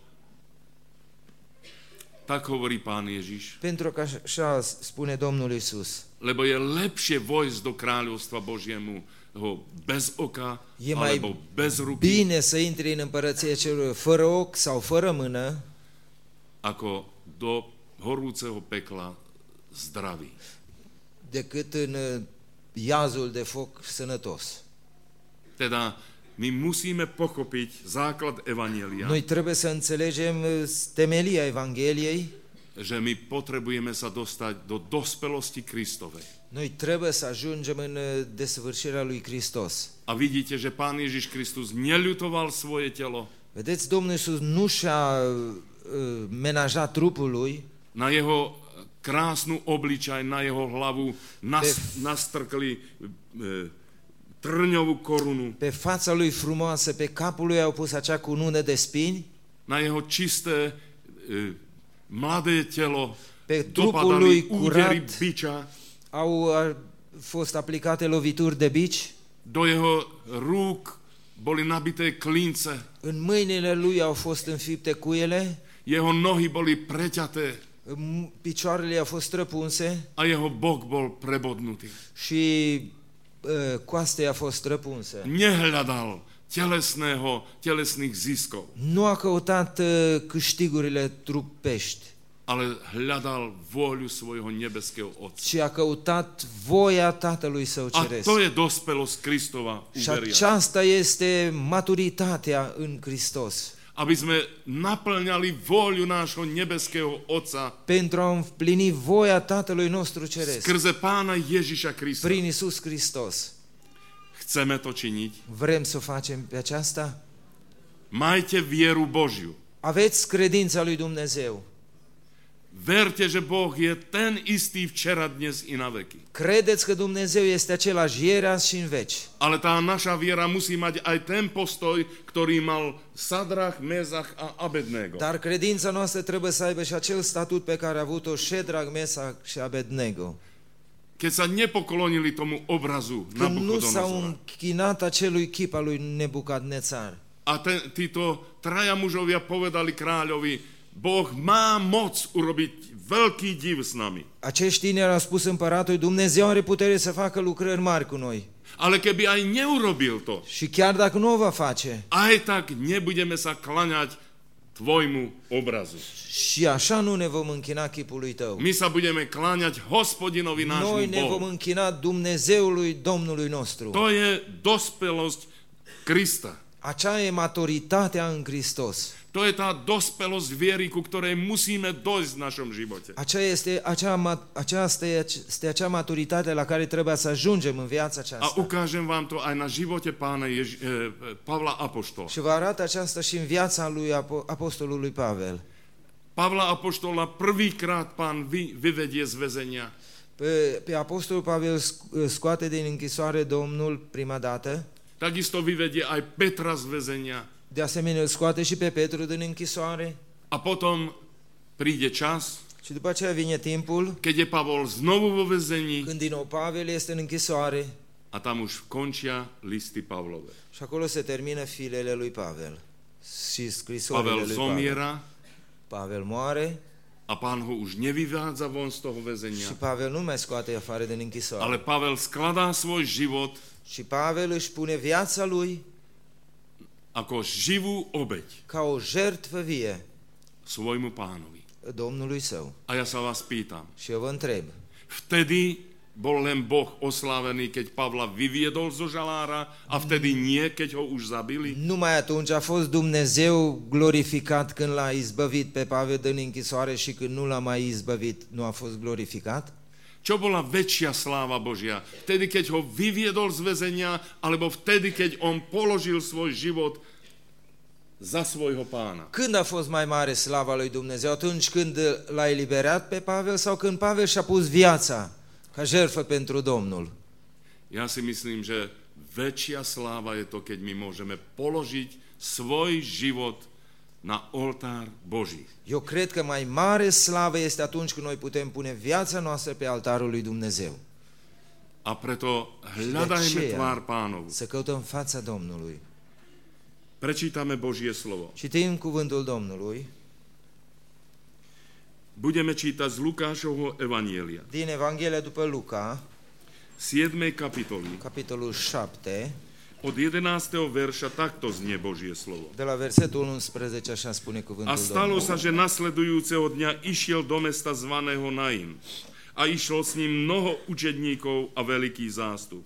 tak hovorí Pán Ježiš, Pentru că așa spune Domnul Iisus. lebo je lepšie vojsť do kráľovstva Božiemu bez oka, E mai alebo bez ruky, bine să intri în împărăția celor fără ochi sau fără mână, ako do horúceho pekla zdravý. decât în iazul de foc sănătos. Teda my musíme pochopiť základ Evanjelia, Noi trebuie să înțelegem temelia Evangheliei, že my potrebujeme sa dostať do dospelosti Kristovej. noi trebuie să ajungem în desăvârșirea lui Hristos. A vidíte, že Pán Ježiš Kristus neľutoval svoje telo, Vedeți, Domnul Iisus nu și-a menajat trupul lui, na jeho krásnu obličaj, na jeho hlavu nastrkli trňovú korunu, pe fața lui frumoasă, pe capul lui au pus acea cunună de spini, na jeho čisté mladé telo pe trupul dopadali lui údery curat biča, au fost aplicate lovituri de bici, do jeho rúk boli nabité klince, în mâinile lui au fost înfipte cuiele, jeho nohy boli preťaté picioarele au fost străpunse a jeho bok bol prebodnutý. și coastei a fost străpunse. Nehľadal telesných ziskov, Nu a căutat câștigurile trupești, ale hľadal vôľu svojho nebeského Otca. ci a căutat voia Tatălui Său A Ceresc. to je dospelosť Kristova u Și veriaca. aceasta este maturitatea în Hristos. Aby sme naplňali vôľu nášho nebeského Otca Pentru a împlini voia Tatălui nostru Ceresc, skrze Pána Ježiša Krista. prin Iisus Hristos. Chceme to činiť? Vrem să o facem pe aceasta? Majte vieru Božiu. Aveți credința lui Dumnezeu. Verte, že Boh je ten istý včera, dnes i na veky. Credeți că Dumnezeu este același ieri, azi și în veci. Ale tá naša viera musí mať aj ten postoj, ktorý mal Sadrach, Mezach a Abednego. Dar credința noastră trebuie să aibă și acel statut pe care a avut-o Ședrac, Mesac și Abednego. Keď sa nepoklonili tomu obrazu Când nu s-au Nabuchodonozora. închinat acelui chip al lui Nebucadnețar. A títo traja mužovia povedali kráľovi, Boh má moc urobiť veľký div s nami. Acești tineri au spus împăratului, Dumnezeu are putere să facă lucrări mari cu noi. Ale keby aj neurobil to, Și chiar dacă nu o va face, aj tak nebudeme sa klaňať tvojmu obrazu. și așa nu ne vom închina chipului tău. My sa budeme kláňať Hospodinovi nášmu Noi ne vom Bohu. închina Dumnezeului Domnului nostru. To je dospelosť Krista. Aceea e maturitatea în Hristos. To je tá dospelosť viery, ku ktorej musíme dojsť v našom živote. Aceasta este acea maturitate la care trebuie să ajungem în viața A aceasta. ukážem vám to aj na živote pána Pavla Apoštola. Și vă arăt aceasta și în viața lui apostolului Pavel. Pavla Apoštola prvýkrát pán vyvedie z väzenia. Pe apostolul Pavel scoate din închisoare Domnul prima dată. Takisto vyvedie aj Petra z väzenia. De asemenea îl scoate și pe Petru din închisoare. A potom príde čas, Și după aceea vine timpul keď je Pavol znovu vo väzení când din nou Pavel este în închisoare a tam už končia listy Pavlove. și acolo se termină filele lui Pavel și scrisorile Pavel lui Pavel. zomiera Pavel moare a pán ho už nevyvádza von z toho väzenia. și Pavel nu mai scoate afară din închisoare. Ale Pavel skladá svoj život Și Pavel își pune viața lui ako živú obeť ca o jertfă vie svojmu pánovi. Domnului său. A ja sa vás pýtam, Și eu vă întreb, vtedy bol len Boh oslávený, keď Pavla vyviedol zo žalára a vtedy nie, keď ho už zabili? numai atunci a fost Dumnezeu glorificat când l-a izbăvit pe Pavel din închisoare și când nu l-a mai izbăvit, nu a fost glorificat? Čo bola väčšia sláva Božia? Vtedy, keď ho vyviedol z väzenia, alebo vtedy, keď on položil svoj život za svojho pána? Când a fost mai mare slava lui Dumnezeu? Atunci când l-a eliberat pe Pavel sau când Pavel și-a pus viața ca jertfă pentru Domnul? Ja si myslím, že väčšia sláva je to, keď my môžeme položiť svoj život na oltár Boží. Eu cred că mai mare slavă este atunci când noi putem pune viața noastră pe altarul lui Dumnezeu. A preto hľadajme tvár pánovu. Să căutăm fața Domnului. Prečítame Božie slovo. Citim cuvântul Domnului Budeme čítať z Lukášovho evanielia. din Evanghelia după Luca, 7. kapitoly. capitolul 7, Od 11. verša takto znie Božie slovo. de la versetul 11, așa spune A cuvântul stalo Domnului. sa, že nasledujúceho dňa išiel do mesta zvaného Nain. A išlo s ním mnoho učedníkov a veľký zástup.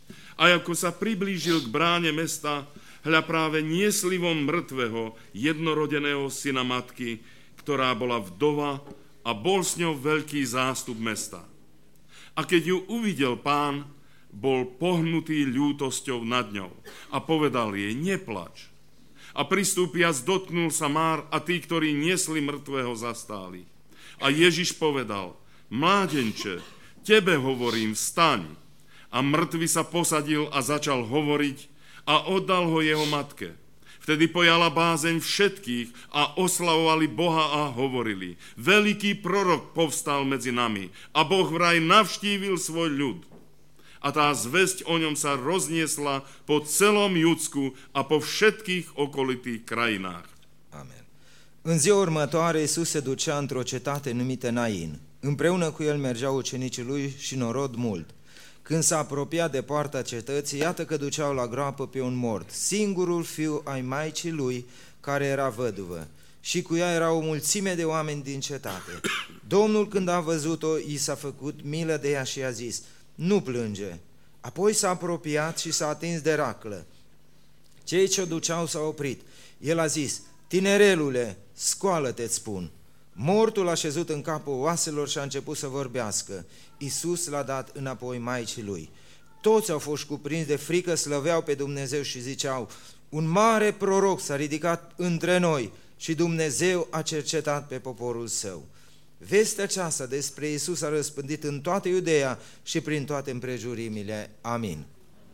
A ako sa priblížil k bráne mesta, hľa práve niesli von mŕtvého jednorodeného syna matky, ktorá bola vdova, a bol s ňou veľký zástup mesta. A keď ju uvidel pán, bol pohnutý ľútosťou nad ňou a povedal jej, neplač. A pristúpiac dotknul sa Már a tí, ktorí niesli mŕtvého, zastáli. A Ježiš povedal, mládenče, tebe hovorím, vstaň. A mŕtvy sa posadil a začal hovoriť a oddal ho jeho matke. Vtedy pojala bázeň všetkých a oslavovali Boha a hovorili, veľký prorok povstal medzi nami a Boh vraj navštívil svoj ľud. A tá zvesť o ňom sa rozniesla po celom Judsku a po všetkých okolitých krajinách. Amen. În ziua următoare, Iisus se ducea într-o cetate numită Nain. Împreună cu el mergeau ucenicii lui și norod mult. Când s-a apropiat de poarta cetății, iată că duceau la groapă pe un mort, singurul fiu ai maicii lui, care era văduvă. Și cu ea era o mulțime de oameni din cetate. Domnul, când a văzut-o, i s-a făcut milă de ea și i-a zis, nu plânge. Apoi s-a apropiat și s-a atins de raclă. Cei ce o duceau s-au oprit. El a zis, tinerelule, scoală-te-ți spun. Mortul a șezut în capul oaselor și a început să vorbească. Iisus l-a dat înapoi maicii lui. Toți au fost cuprinși de frică, slăveau pe Dumnezeu și ziceau, un mare proroc s-a ridicat între noi și Dumnezeu a cercetat pe poporul său. Vestea aceasta despre Iisus a răspândit în toată Iudeea și prin toate împrejurimile. Amin.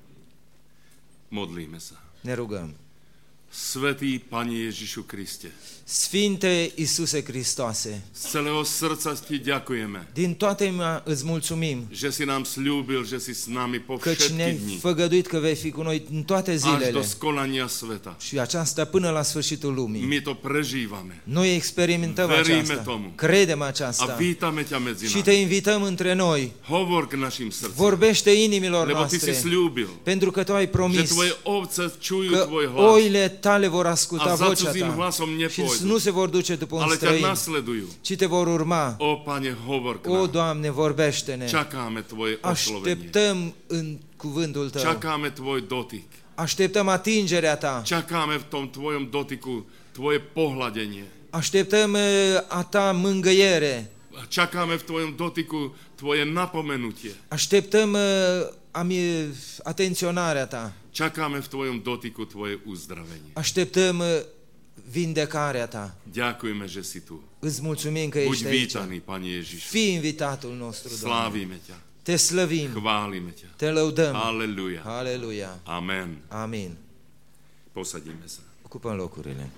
Modlíme sa. Ne rugăm. Svätý Pane Ježišu Kriste, Sfinte Iisuse Hristoase, z celého srdca ti ďakujeme, din toată inima îți mulțumim že si nám sľúbil, že si s nami po căci všetky ne-ai dni, făgăduit că vei fi cu noi în toate až do zilele skonania sveta. și aceasta până la sfârșitul lumii. My to prežívame Noi experimentăm Veríme aceasta, tomu. credem a aceasta vítame ťa medzi și te nami. invităm între noi. Hovor k našim srdciam, Vorbește inimilor lebo ty si noastre, sľúbil, pentru că tu ai že promis tvoje ovce čujú că tvoj hlas oile tale vor asculta a za vocea cudzím ta hlasom și nepôjdu, nu se vor duce după un ale ťa străin, nasledujú. ci te vor urma. O Pane, hovor k O, nám. Doamne, vorbește-ne! Čakáme tvoje oslovenie. Așteptăm în cuvântul Tău. Čakáme tvoj dotyk. Așteptăm atingerea ta. Čakáme v tom tvojom dotyku, tvoje pohľadenie. Așteptăm a ta mângâiere. Čakáme v tvojom dotyku tvoje napomenutie. Așteptăm atenționarea ta. Čakáme v tvojom dotyku tvoje uzdravenie. Așteptăm vindecarea ta. Ďakujeme, že si tu. Îți mulțumim că Buď ești aici. vítaný, Pane Ježišu. Fii invitatul nostru, Doamne. Slávime ťa. Te slăvim, Chválime ťa. te lăudăm. Aleluja. Aleluia. Amen. Amin. Posadíme sa. Ocupăm locurile.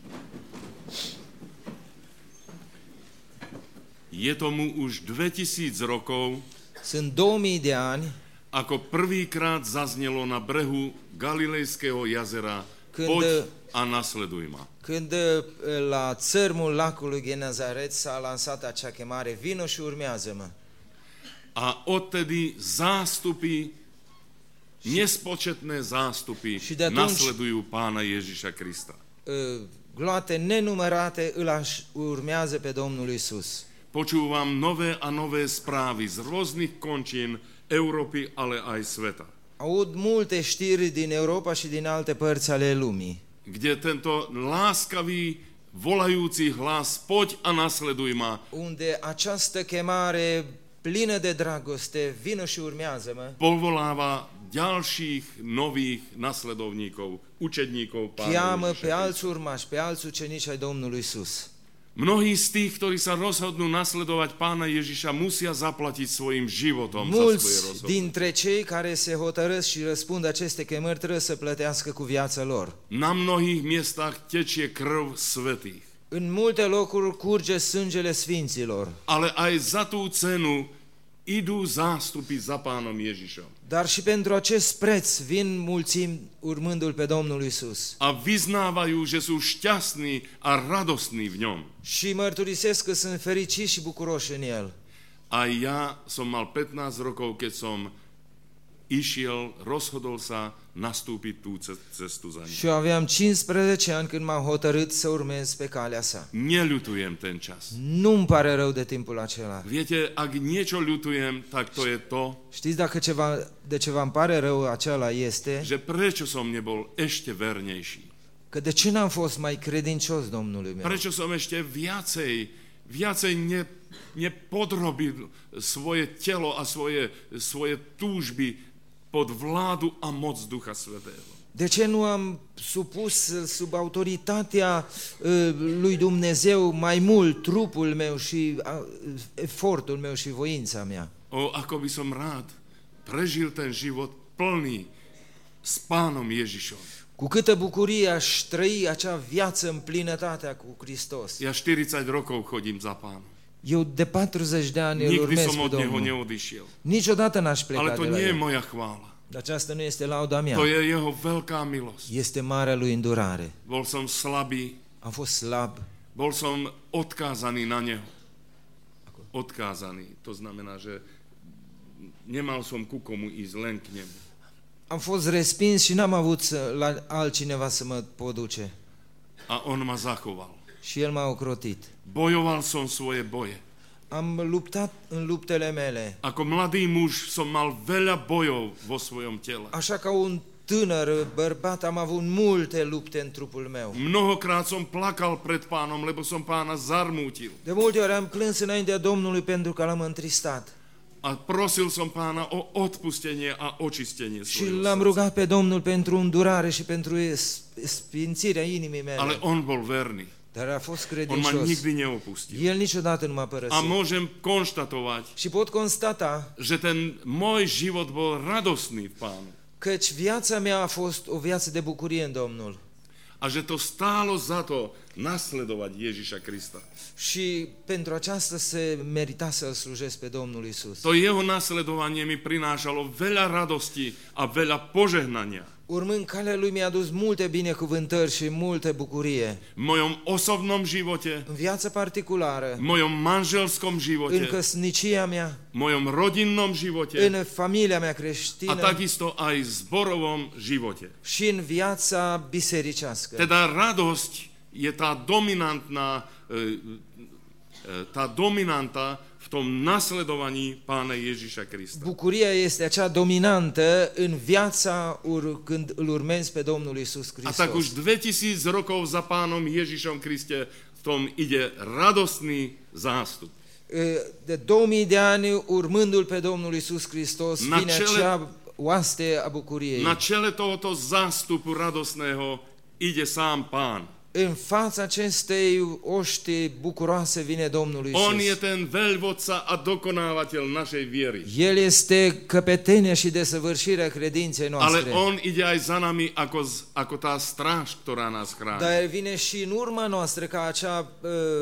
Je tomu už 2000 rokov, Sunt 2000 de ani ako prvýkrát zaznelo na brehu Galilejského jazera Poď a nasleduj ma. când la țărmul lacului Genezaret s-a lansat acea chemare, vino și urmează-mă. A odtedy zástupy, nespočetné zástupy Și de atunci- nasledujú Pána Ježiša Krista. Gloate nenumărate îl urmează pe Domnul Isus. Počúvam nové a nové správy z rôznych končín Európy, ale aj sveta, Aud multe știri din Europa și din alte părți ale lumii, kde tento láskavý, volajúci hlas Poď a nasleduj ma unde această chemare plină de dragoste, vino și urmează-mă, povoláva ďalších nových nasledovníkov, učedníkov Pána cheamă Ježiša pe Krista. alți urmași, pe alți ucenici ai Domnului Isus. Mnohí z tých, ktorí sa rozhodnú nasledovať Pána Ježiša, musia zaplatiť svojim životom za svoje Mulți rozhodnutie. dintre cei care se hotărăsc și răspund aceste chemări trebuie să plătească cu viața lor. Na mnohých miestach tečie krv svätých. În multe locuri curge sângele sfinților, Ale aj za tú cenu idú zástupy za Pánom Ježišom. dar și pentru acest preț vin mulțimi urmându-L pe Domnul Isus. A vyznávajú, že sú šťastní a radostní v ňom. Și mărturisesc că sunt fericiți și bucuroși în El. A ja som mal 15 rokov, keď som išiel, rozhodol sa nastúpiť tú cestu za ním. Și eu aveam 15 ani când m-am hotărât să urmez pe calea sa. Neľutujem ten čas. Nu-mi pare rău de timpul acela. Viete, ak niečo ľutujem, tak to je to, Știți dacă de ceva îmi pare rău acela este že prečo som nebol ešte vernejší. că de ce n-am fost mai credincios Domnului meu? Prečo som ešte viacej nepodrobil svoje telo a svoje túžby pod vládu a moc Ducha Svätého. De ce nu am supus sub autoritatea lui Dumnezeu mai mult trupul meu și efortul meu și voința mea? O, ako by som rád prežil ten život plný s Pánom Ježišom. Cu câtă bucurie aș trăi acea viață în plinătatea cu Hristos. Ja 40 rokov chodím za Pánom. Eu de 40 de ani îl Nikdy urmez som pe od Neho Domnul. neodišiel. Niciodată n-aș Ale pleca to de la nie je El. moja chvála. Dar aceasta nu este lauda mea. To je Jeho veľká milosť. Este marea lui îndurare. Bol som slabý, Am fost slab, bol som odkázaný na Neho. Odkázaný, to znamená, že nemal som ku komu ísť, len k Nemu. am fost respins și n-am avut la altcineva să mă pot duce. A On ma zachoval. Și El m-a ocrotit. Bojoval som svoje boje. Am luptat în luptele mele. Ako mladý muž som mal veľa bojov vo svojom tele. Așa ca un tânăr bărbat am avut multe lupte în trupul meu. Mnohokrát som plakal pred Pánom, lebo som Pána zarmútil. De multe ori am plâns înaintea Domnului pentru că l-am întristat. A prosil som Pána o odpustenie a očistenie Și svojho l-am srdca. rugat pe Domnul pentru îndurare și pentru sfințirea inimii Ale mele. On bol verný. Dar a fost On ma credincios. nikdy neopustil. El niciodată nu m-a A părăsit. môžem konštatovať, Și pot constata že ten môj život bol radostný v Pánu. căci viața mea a fost o viață de bucurie în Domnul. A že to stálo za to nasledovať Ježiša Krista. Și pentru aceasta se merita să-L slujesc pe Domnul Isus. To jeho nasledovanie mi prinášalo veľa radosti a veľa požehnania. Urmând calea Lui mi-a adus multe binecuvântări și multă bucurie. V mojom osobnom živote, În viața particulară, v mojom manželskom în živote, căsnicia mea, v mojom rodinnom živote în familia mea a creștină takisto aj v zborovom živote. și în viața bisericească. Teda radosť je tá dominanta v tom nasledovaní Pána Ježiša Krista. Bucuria este acea dominantă în viața când îl urmezi pe Domnul Iisus A tak už Hristos. 2000 rokov za Pánom Ježišom Kriste v tom ide radostný zástup. De 2000 de ani, urmându-L pe Domnul Iisus Hristos, Na vine čele- acea oaste a bucuriei. Na čele tohoto zástupu radostného ide sám Pán. În fața acestei oști bucuroase vine Domnul On je Iisus. ten veľvodca a dokonávateľ našej viery. El este căpetenia și desăvârșirea credinței Ale noastre. on ide aj za nami ako tá stráž, ktorá nás chráni. Dar El vine și în urma noastră ca acea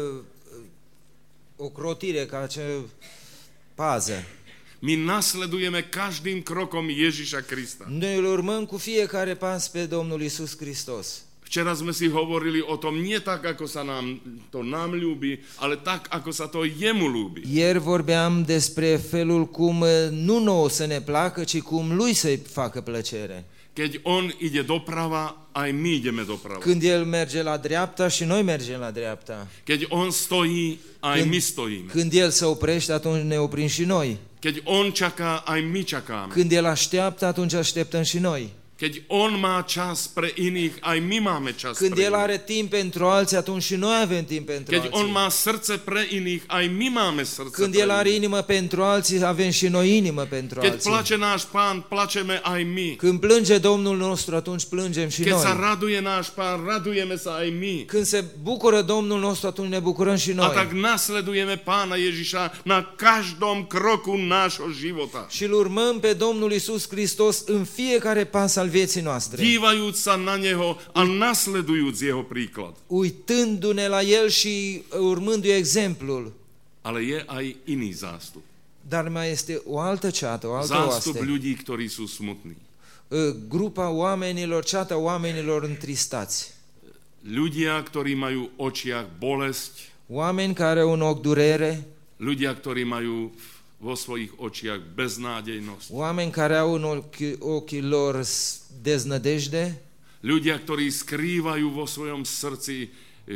ocrotire, ca acea pază. My nasledujeme každým krokom Ježiša Krista. Noi îl urmăm cu fiecare pas pe Domnul Iisus Hristos. Včera sme si hovorili o tom nie tak, ako sa nám ľúbi, ale tak, ako sa to jemu ľúbi. Ieri vorbeam despre felul cum nu nouă să ne placă, ci cum Lui să-i facă plăcere. Keď on ide doprava, aj my ideme doprava. Când El merge la dreapta și noi mergem la dreapta. Keď on stojí, aj Când- my stojíme. Când El se oprește, atunci ne oprim și noi. Keď on čaká, aj my čakáme. Când El așteaptă, atunci așteptăm și noi. Keď on má čas pre iných, aj my máme čas Când pre El iných. are timp pentru alții, atunci și noi avem timp pentru Keď on alții. má srdce pre iných, aj my máme srdce Când pre El are iných. inimă pentru alții, avem și noi inimă pentru Keď alții. plače náš Pán, plačeme aj my. Când plânge Domnul nostru, atunci plângem și Keď sa noi. raduje náš Pán, radujeme sa aj my. Când se bucură Domnul nostru, atunci ne bucurăm și A tak noi. nasledujeme Pána Ježiša na každom kroku nášho života. Și îl urmăm pe Domnul Iisus Hristos în fiecare pas al vieții noastre. Dívajúc sa na Neho a nasledujúc Jeho príklad. Uitându-ne la El și urmându-i exemplul. Ale je aj iný zástup. Dar mai este o altă ceată, o altă Zástup oaste. ľudí, ktorí sú smutní. Grupa oamenilor, ceata oamenilor întristați. Ľudia, ktorí majú v očiach bolesť, Oameni care au în ochi durere, ľudia, ktorí majú vo svojich očiach beznádejnosť, oameni care au în ochii lor deznădejde, ľudia, ktorí skrývajú vo svojom srdci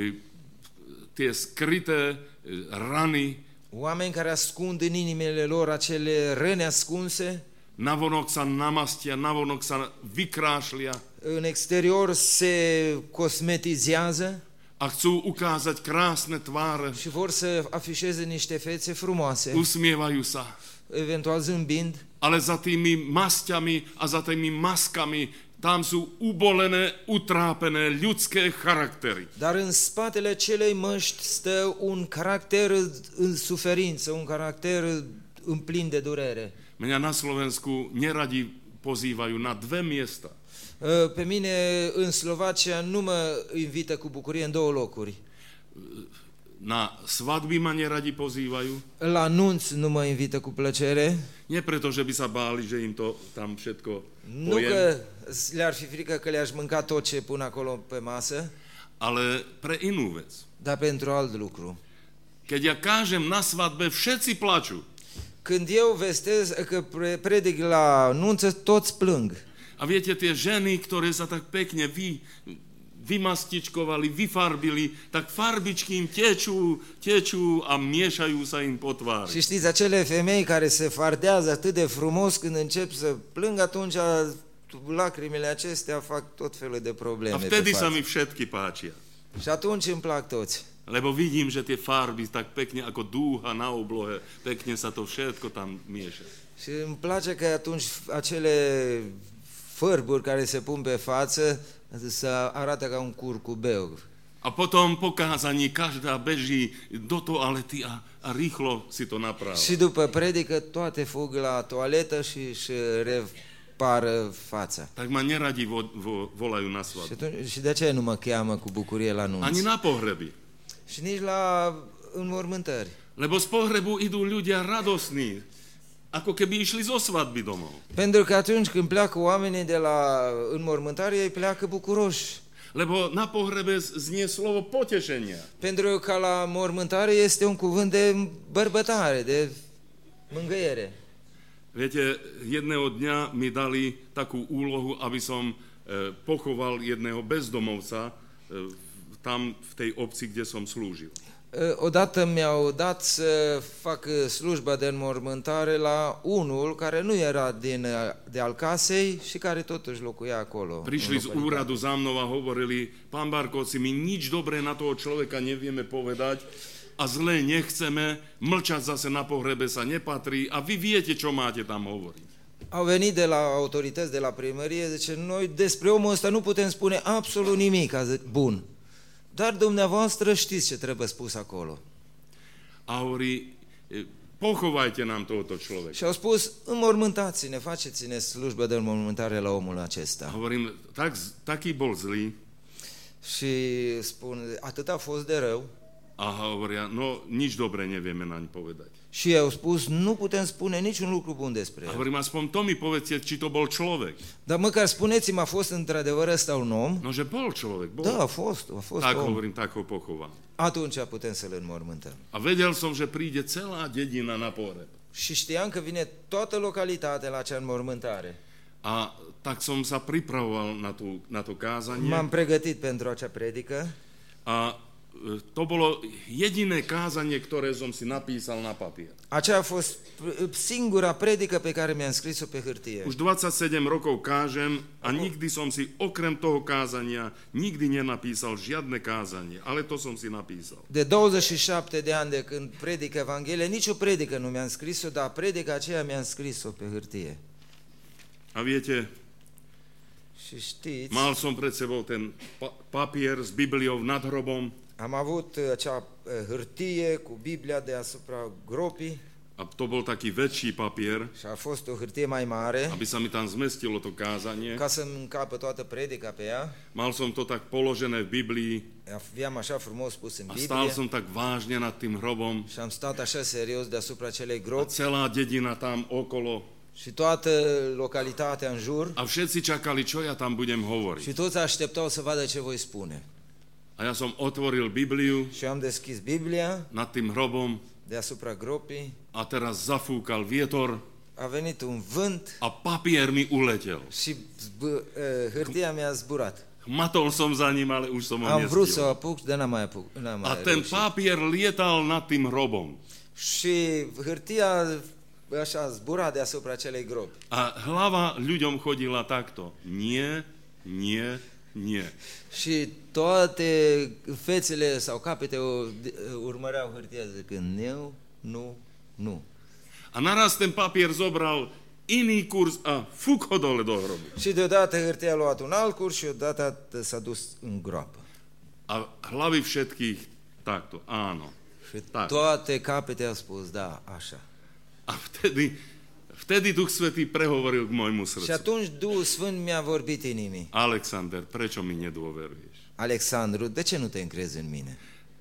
tie skryté rany, oameni care ascund în inimile lor acele răni ascunse, navonok sa namastia, navonok sa vykrášlia în exterior se cosmetizează a chcú ukázať krásne tváre, și vor să afișeze niște fețe frumoase, usmievajú sa. eventual zâmbind, Ale za tými masťami a za tými maskami tam sú ubolené, utrápené ľudské charaktery. dar în spatele acelei măști stă un caracter în suferință, un caracter în plin de durere. Mňa na Slovensku neradi pozývajú na 2 miesta. Pe mine în Slovacia nu mă invită cu bucurie în 2 locuri. Na svadby ma neradi pozývajú. La anunț nu mă invită cu plăcere, Nie preto, že by sa báli, že im to tam všetko nu pojem, că le-ar fi frică că le-aș mânca tot ce pun acolo pe masă, ale pre inú vec. dar pentru alt lucru. Keď ja kážem na svadbe, všetci plačú. Când eu vestez că predic la anunță, toți plâng. A viete, tie ženy, ktoré sa tak pekne vymastičkovali, vyfarbili, tak farbičky im tečú a miešajú sa im po tvári. Și știți, acele femei care se fardează atât de frumos, când încep să plâng, atunci lacrimile acestea fac tot felul de A probleme pe vtedy sa față. mi všetky páčia. Și atunci îmi plac toți. Lebo vidím, že tie farby tak pekne ako dúha na oblohe, pekne sa to všetko tam mieša. Și îmi place că atunci acele fărburi care se pun pe față să arată ca un curcubeu. A potom po kázaní každá beží do toalety a rýchlo si to napraví. Și după predică toate fug la toaletă și își repară fața. Tak ma neradi volajú na Și, svadbu. atunci, și de aceea nu mă cheamă cu bucurie la anunț. Ani na pohreby. Și nici la înmormântări. Lebo z pohrebu idú ľudia radosní, ako keby išli zo svadby domov. Pentru că atunci când pleacă oamenii de la înmormântare, ei pleacă bucuroși. Lebo na pohrebe znie slovo potešenia. Pentru că la mormântare este un cuvânt de bărbătare, de mângâiere. Viete, jedného dňa mi dali takú úlohu, aby som pochoval jedného bezdomovca tam v tej obci, kde som slúžil. Odată mi-au dat să fac slujba de înmormântare la unul care nu era de al casei și care totuși locuia acolo. Prišli z úradu za mnou a hovorili: Pán Barkovci, my nič dobré na toho človeka nevieme povedať a zlé nechceme, mlčať zase na pohrebe sa nepatrí a vy viete, čo máte tam hovoriť. Au venit de la autorități, de la primărie, zice, noi despre omul ăsta nu putem spune absolut nimic bun. Dar dumneavoastră știți ce trebuie spus acolo. A hovorí: pochovajte nám tohoto človeka. Și au spus, înmormântați-ne, faceți-ne slujbă de înmormântare la omul acesta. A hovorím, taký bol zlý. Și spun, atât a fost de rău. A hovoria, no nič dobré nevieme naň povedať. Și ei au spus, nu putem spune niciun lucru bun despre A el. hovorím, aspoň to mi povedzte, či to bol človek. Dar măcar spuneți-mi, a fost într-adevăr ăsta un om? No, že bol človek, bol. Da, a fost Tak om. hovorím, tak ho pochovám. Atunci putem să-l înmormântăm. A vedel som, že príde celá dedina na pohreb. Și știam că vine toată localitatea la acea înmormântare. A tak som sa pripravoval na to kázanie. M-am pregătit pentru acea predică. A to bolo jediné kázanie, ktoré som si napísal na papier. Aceea a fost singura predică pe care mi-am scris-o pe hârtie. Už 27 rokov kážem a nikdy som si okrem toho kázania nikdy nenapísal žiadne kázanie, ale to som si napísal. De 27 de ani de când predic Evanghelia, nicio predică nu mi-am scris-o, dar predica aceea mi-am scris-o pe hârtie. A viete, Și știți, mal som pred sebou ten papier s Bibliou nad hrobom. am avut acea hârtie cu Biblia deasupra gropii A to bol taký väčší papier, și a fost o hârtie mai mare aby sa mi tam zmestilo to kázanie. ca să-mi încapă toată predica pe ea. Mal som to tak položené v Biblii Aveam așa frumos pus în a stál Biblie som tak vážne nad tým hrobom. și am stat așa serios deasupra acelei A gropi celá dedina tam okolo. și toată localitatea în jur A všetci čakali, čo ja tam budem hovoriť. și toți așteptau să vadă ce voi spune. A ja som otvoril Bibliu Și am deschis Biblia nad tým hrobom deasupra gropii, a teraz zafúkal vietor a venit un vânt a papier mi uletel. și hârtia mi-a zburat. Hmatol som za ním, ale už som ho Am vrut să o nestil. apuc, dar n-am mai A ten reușit. papier lietal nad tým hrobom. Și hârtia așa zbura deasupra acelei gropi. A hlava ľuďom chodila takto. Nie, nie, nie. Și toate fețele sau capete urmăreau hârtia zicând nu, nu. A naraz ten papier zobral iný kurz a fuk ho dole do hrobu. Și deodată hârtia a luat un alt curs și deodată s-a dus în groapă. A hlavy všetkých takto, áno. Și Tak. toate capete au spus, da, așa. A vtedy Duch Svätý prehovoril k môjmu Și srdcu. atunci Duhul Sfânt mi-a vorbit inimii. Alexander, prečo mi nedôveruješ? Alexandru, de ce nu te încrezi în mine?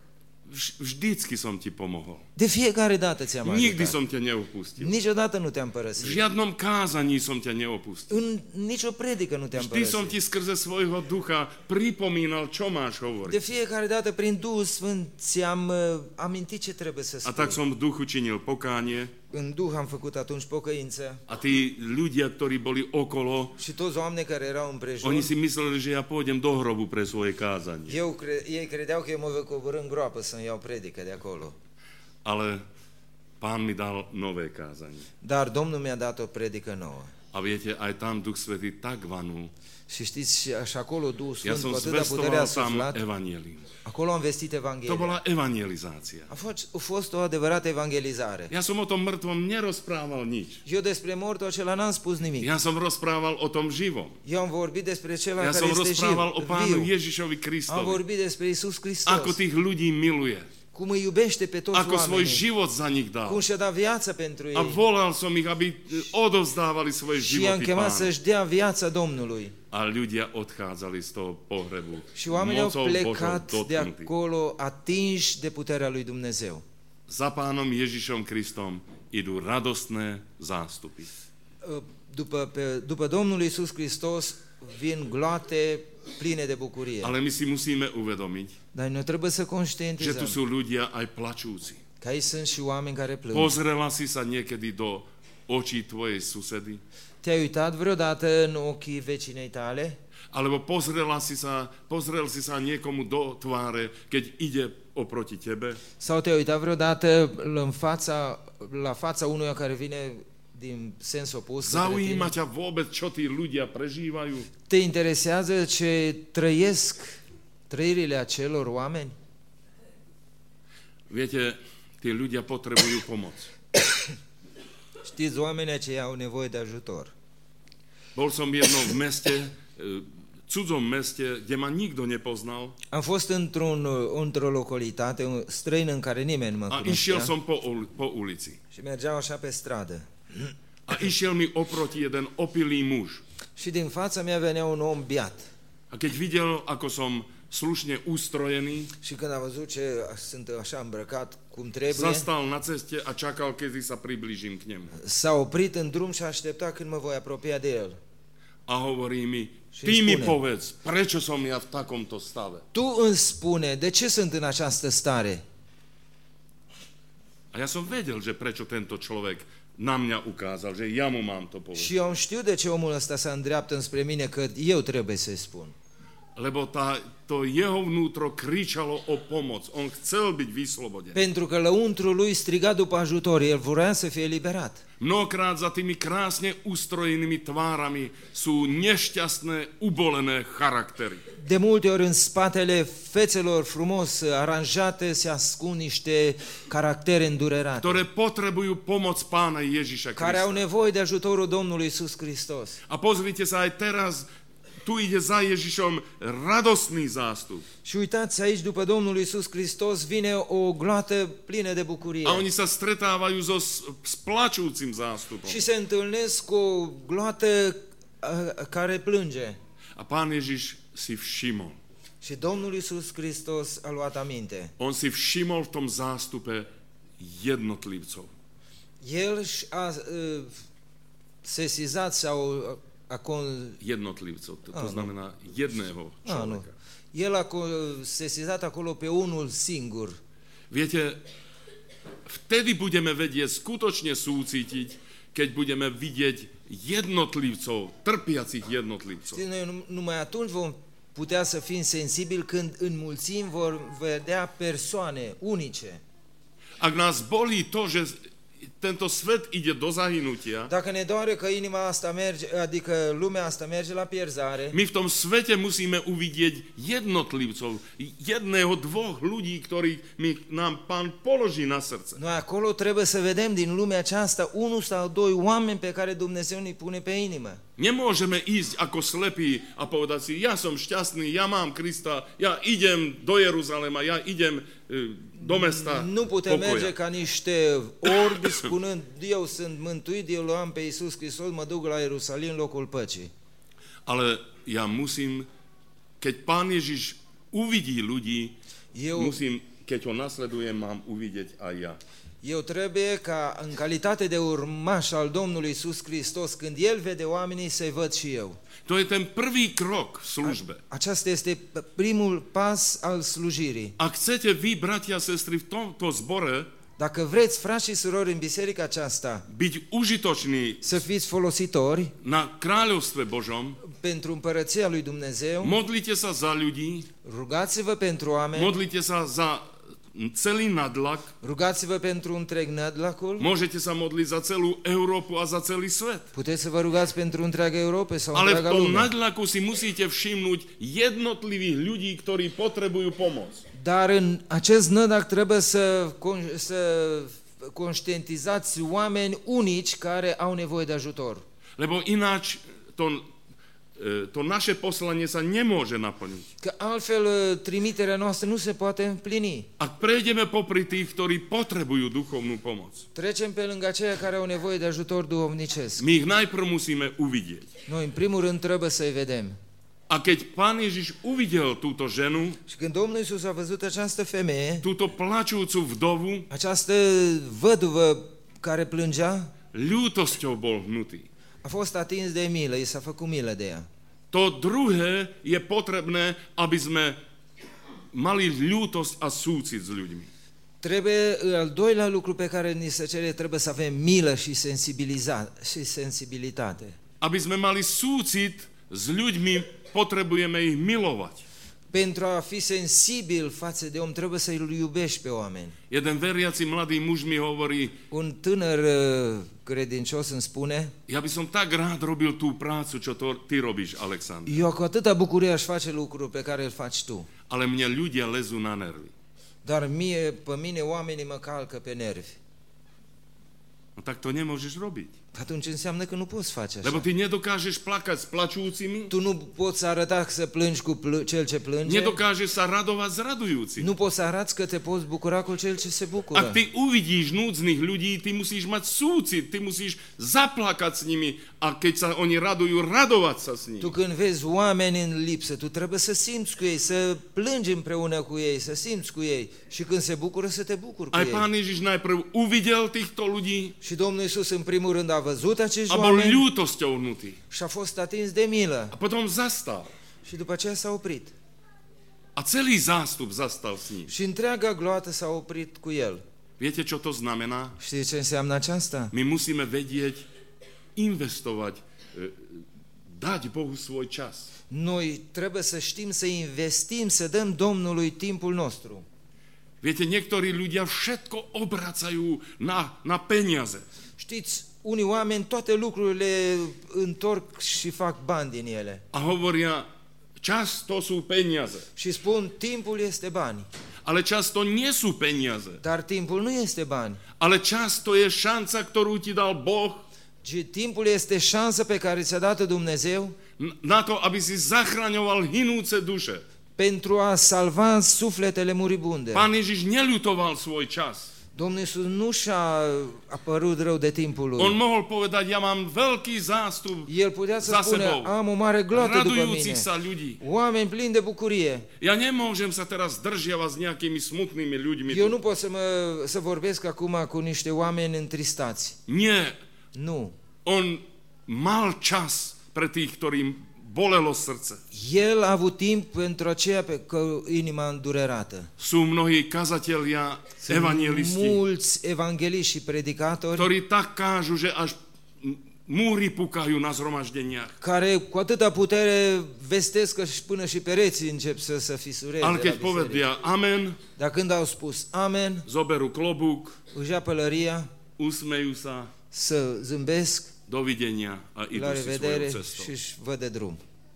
Vždycky som ti pomohol. De fiecare dată ți-am Nikdy ajutat. som ťa neopustil. Niciodată nu te-am V părăsit. žiadnom kázaní som ťa neopustil. În nicio predică nu te-am Vždy som părăsit. ti skrze svojho ducha pripomínal, čo máš De hovoriť. fiecare dată prin Duhul Sfânt ți-am amintit ce trebuie să A tak spui. som v duchu činil pokánie În Duh am făcut atunci pocăință a tí ľudia, ktorí boli okolo, și toți oamenii care erau împrejur, oni si mysleli, že ja pôjdem do hrobu pre svoje kázanie. ei credeau că eu mă voi coborî în groapă să-mi iau predică de acolo. Ale Pán mi dal nové kázanie. Dar Domnul mi-a dat o predică nouă. A viete, aj tam Duch Svätý tak vanul. Și știți, și acolo Duhul Ja Sfânt som cu atâta putere a zvestoval tam suflat, evanjelium. acolo am vestit To Evanghelia. bola evangelizácia. A fost o adevărată evangelizare. Ja som o tom mŕtvom nerozprával nič. Eu despre mortul acela n-am spus nimic. Ja som rozprával o tom živom. Eu am vorbit despre cel Ja care som este rozprával o Pánu viu. Ježišovi Am Kristovi. vorbit despre Iisus Ako Hristos, tých ľudí miluje. cum îi iubește pe toți Ako svoj oamenii, život za nich dal. cum și-a dat viața pentru A ei volal som ich, aby odovzdávali svoje și i-am životy chemat Pánu. să-și dea viața Domnului. A ľudia odchádzali z toho pohrebu. Și oamenii au Mocou Božou plecat de dotknutí. acolo atinși de puterea lui Dumnezeu. Za Pánom Ježišom Kristom idú radostné zástupy. După Domnul Iisus Hristos vin gloate pline de bucurie. Ale my si musíme uvedomiť, Dar noi trebuie să že tu conștientizăm sú ľudia aj plačúci. că aici sunt și oameni care plâng. Pozrela si sa niekedy do očí tvojej susedy? Te-ai uitat vreodată în ochii vecinei tale? Alebo pozrel si sa niekomu do tváre, keď ide oproti tebe? Sau te-ai uitat vreodată la fața unuia care vine din sens opus către tine? Zaujíma ťa vôbec, čo tí ľudia prežívajú? Te interesează ce trăirile acelor oameni? Viete, tí ľudia potrebujú pomoc. Știți, oamenii aceia au nevoie de ajutor. Bol som jednou v meste, cudzom meste, kde ma nikto nepoznal. Am fost într-o localitate străină în care nimeni nu mă A išiel cunoștea som po ulici. și mergeam așa pe stradă. A išiel mi oproti jeden opilý muž. Și din fața mea venea un om beat. A keď videl, ako som slušne ustrojený, Și când a văzut ce sunt așa îmbrăcat cum trebuie, zastal na ceste a čakal, kedy sa priblížim k nemu. s-a oprit în drum și a așteptat când mă voi apropia de el. A hovorí mi, Și ty îmi mi spune, povedz, prečo som ja v takomto stave? tu îmi spune, de ce sunt în această stare? A ja som vedel, že prečo tento človek na mňa ukázal, že ja mu mám to povedať. Și eu știu de ce omul ăsta se îndreaptă înspre mine, că eu trebuie să-i spun. Lebo to jeho vnútro kričalo o pomoc. On chcel byť vyslobodený. Pentru că lăuntrul lui striga după ajutor, el vrea să fie eliberat. Mnohokrát za tými krásne ustrojenými tvárami sú nešťastné, ubolené charaktery. De multe ori în spatele fețelor frumos aranjate se ascund niște caractere îndurerate, Ktoré potrebujú pomoc Pána Ježiša care au Krista. nevoie de ajutorul Domnului Iisus Hristos. A pozrite sa aj teraz, tu ide za Ježišom radostný zástup. Și uitați, aici după Domnul Iisus Hristos vine o gloată plină de bucurie. A oni sa stretávajú s plačúcim zástupom. Și se întâlnesc cu o gloată care plânge. A Pán Ježiš si všimol. Și Domnul Iisus Hristos a luat aminte. On si všimol v tom zástupe jednotlivcov. El a sesizat sau Jednotlivcov, to znamená jedného človeka. El a sesizat acolo pe unul singur. Viete, vtedy budeme vedieť skutočne súcitiť, keď budeme vidieť jednotlivcov, trpiacich jednotlivcov. Noi numai atunci vom putea să fim sensibili când în mulțimi vor vedea persoane unice. Ak nás bolí to, že tento svet ide do zahynutia, Dacă ne doare că inima asta merge, adică lumea asta merge la pierzare, my v tom svete musíme uvidieť jednotlivcov, jedného, dvoch ľudí, ktorých nám Pán položí na srdce. noi acolo trebuie să vedem din lumea aceasta unul sau doi oameni pe care Dumnezeu ne pune pe inimă. Nemôžeme ísť ako slepí a povedať si, ja som šťastný, ja mám Krista, ja idem do Jeruzalema, ja idem do mesta Nu putem merge pokoja. ca niște orbi spunând, eu sunt mântuit, eu îl am pe Iisus Hristos, mă duc la Ierusalim, locul păcii. Ale ja musím, keď Pán Ježiš uvidí ľudí, keď ho nasledujem, mám uvidieť aj ja. Eu trebuie ca în calitate de urmaș al Domnului Iisus Hristos, când El vede oamenii, să-i văd și eu. To je ten prvý krok v službe. Aceasta este primul pas al slujirii. Ak chcete vy, bratia a sestry, v tomto zbore Dacă vreți, frați și surori, în biserica aceasta, byť užitoční să fiți folositori na kráľovstve Božom, pentru împărăția lui Dumnezeu, modlite sa za ľudí, rugați-vă pentru oameni, modlite sa za celý nadlak, rugați-vă pentru întreg nădlacul, môžete sa modliť za celú Európu a za celý svet. puteți să vă rugați pentru întreaga Europa sau Ale v întreaga tom lume. nadlaku si musíte všimnúť jednotlivých ľudí, ktorí potrebujú pomoc. Dar în acest nădac trebuie să conștientizați oameni unici care au nevoie de ajutor. Lebo ináč to naše poslanie sa nemôže naplniť. Că altfel trimiterea noastră nu se poate împlini. Ak prejdeme popri tých, ktorí potrebujú duchovnú pomoc, Trecem pe lângă aceia care au nevoie de ajutor duhovnicesc. my ich najprv musíme uvidieť. Noi, în primul rând, trebuie să-i vedem. A keď Pán Ježiš uvidel túto ženu, Și când Domnul Iisus a văzut această femeie, túto plačúcu vdovu, această văduvă care plângea, ľútosťou bol hnutý. a fost atins de milă, i s-a făcut milă de ea. To druhé je potrebné, aby sme mali ľútosť a súcit s ľuďmi. Trebuie, al doilea lucru pe care ni se cere, trebuie să avem milă și sensibilitate. Aby sme mali súcit S ľuďmi potrebujeme ich milovať. Pentru a fi sensibil față de om, trebuie să-i iubești pe oameni. Jeden veriaci mladý muž mi hovorí, Un tânăr credincios îmi spune, ja by som tak rád robil tú prácu, čo ty robíš, Aleksandr. eu cu atâta bucurie aș face lucruri pe care îl faci tu, Ale mne ľudia lezú na nervy. dar pe mine oamenii mă calcă pe nervi. No tak to nemôžeš robiť. Atunci înseamnă că nu poți face Lebo așa. ty nedokážeš plakať s plačúcimi, Tu nu poți arăta să plângi cu cel ce plânge, nedokážeš sa radovať s radujúcimi. nu poți să arăți că te poți bucura cu cel ce se bucură. Ak ty uvidíš núdznych ľudí, ty musíš mať súcit, ty musíš zaplakať s nimi a keď sa oni radujú, radovať sa s nimi. Tu când vezi oameni în lipsă, tu trebuie să simți cu ei, să plângi împreună cu ei, să simți cu ei și când se bucură să te bucuri cu Aj ei. Pán Ježiš najprv uvidel týchto ľudí Și Domnul Iisus în primul rând a văzut acești a bol oameni ľútosťou hnutý. și a fost atins de milă A potom zastal. și după aceea s-a oprit. A celý zástup zastal s ním. Și întreaga gloată s-a oprit cu el. Viete, čo to znamená? Știți ce înseamnă aceasta? My musíme vedieť investovať, dať Bohu svoj čas. Noi trebuie să știm să investim, să dăm Domnului timpul nostru. Viete, niektorí ľudia všetko obracajú na peniaze. Știți, unii oameni toate lucrurile întorc și fac bani din ele. A hovoria, čas to sú peniaze. Și spun, timpul este bani. Ale čas to nie sú peniaze. Dar timpul nu este bani. Ale čas to je šanca, ktorú ti dal Boh Ci timpul este șansă pe care ți-a dat Dumnezeu na to, aby si zachraňoval hinúce duše. pentru a salva sufletele muribunde. Pán Ježiš neľutoval svoj čas. Domnul Iisus nu și-a apărut rău de timpul On lui. mohol povedať, ja mám veľký zástup El putea să za spună, sebou am o mare gloată după radujúcich mine. sa ľudí. Oameni plini de bucurie. Ja nemôžem sa teraz zdržiavať s nejakými smutnými ľuďmi. Eu nu pot să vorbesc acum cu niște oameni întristați. Nie, Nu. on mal čas pre tých, ktorým bolelo srdce. El a avut timp pentru aceea cu inima îndurerată. Sú mnohí kazatelia, evangelisti, Mulți evangeliști și predicatori ktorí tak kážu, že až múry pukajú na zhromaždeniach. care cu atâta putere vestesc că și până și pereții încep să fisureze Ale la keď biserică. povedia amen, Dar când au spus amen, zoberú klobúk, își ia pălăria, usmejú sa, să zâmbesc, dovidenia a la idú si svojou revedere cestou. și își văd de drum.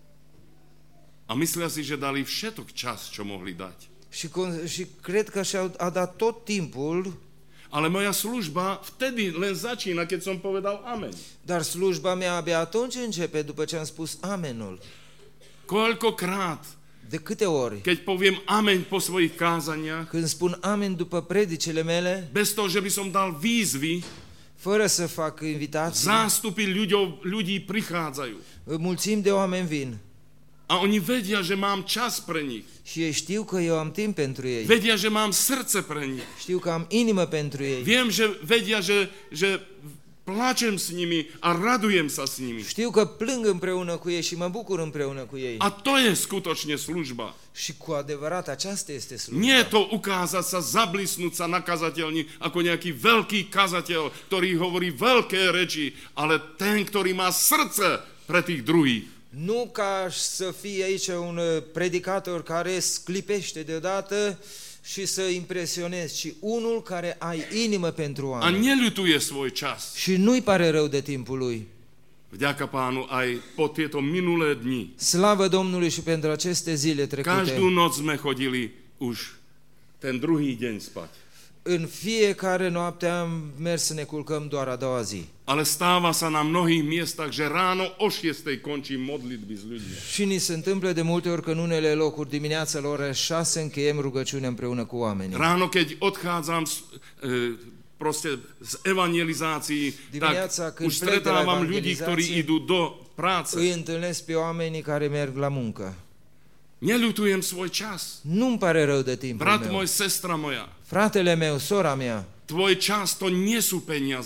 A myslia si, že dali všetok čas, čo mohli dať. Și cred că a dat tot timpul, Ale moja služba vtedy len začína, keď som povedal amen. dar slujba mea abia atunci începe după ce am spus amenul. Koľkokrát, De câte ori? keď poviem amen po svojich kázaniach, Când spun amen după predicile mele, bez toho, že by som dal výzvy, fără să fac invitații, zástupy ľudí prichádzajú. mulțimi de oameni vin. A oni vedia, že mám čas pre nich. Și ei știu că eu am timp pentru ei. Vedia, že mám srdce pre nich. Știu că am inimă pentru ei. Vedia, že plačem s nimi a radujem sa s nimi. Știu că plâng împreună cu ei și mă bucur împreună cu ei. A to je skutočne služba. Și cu adevărat aceasta este slujba. Nie to ukázať sa, zablisnúť sa na kazateľni ako nejaký veľký kazateľ, ktorý hovorí veľké reči, ale ten, ktorý má srdce pre tých druhých. Nu ca să fie aici un predicator care sclipește deodată și să impresionezi, ci unul care ai inimă pentru A oameni. neľutuje svoj čas. Și nu-i pare rău de timpul lui. Vďaka Pánu aj po tieto minulé dni. Slavă Domnului și pentru aceste zile trecute. Každú noc sme chodili už ten druhý deň spať. În fiecare noapte am mers să ne culcăm doar a doua zi. Ale stáva sa na mnohých miestach, že ráno o 6 končím modlitby s ľuďmi. Și ni se întâmplă de multe ori că în unele locuri dimineața la ora 6 încheiem rugăciunea împreună cu oamenii. Ráno, keď odchádzam proste z evangelizácií, Dimineața tak când už plec de la stretávam ľudí, evangelizácie, ktorí idú do práce. Îi întâlnesc pe oamenii care merg la muncă. Neľutujem svoj čas. Nu-mi pare rău de timpul Brat meu. môj, sestra moja, Fratele meu, sora mea, tvoj čas to nie sú peniaze.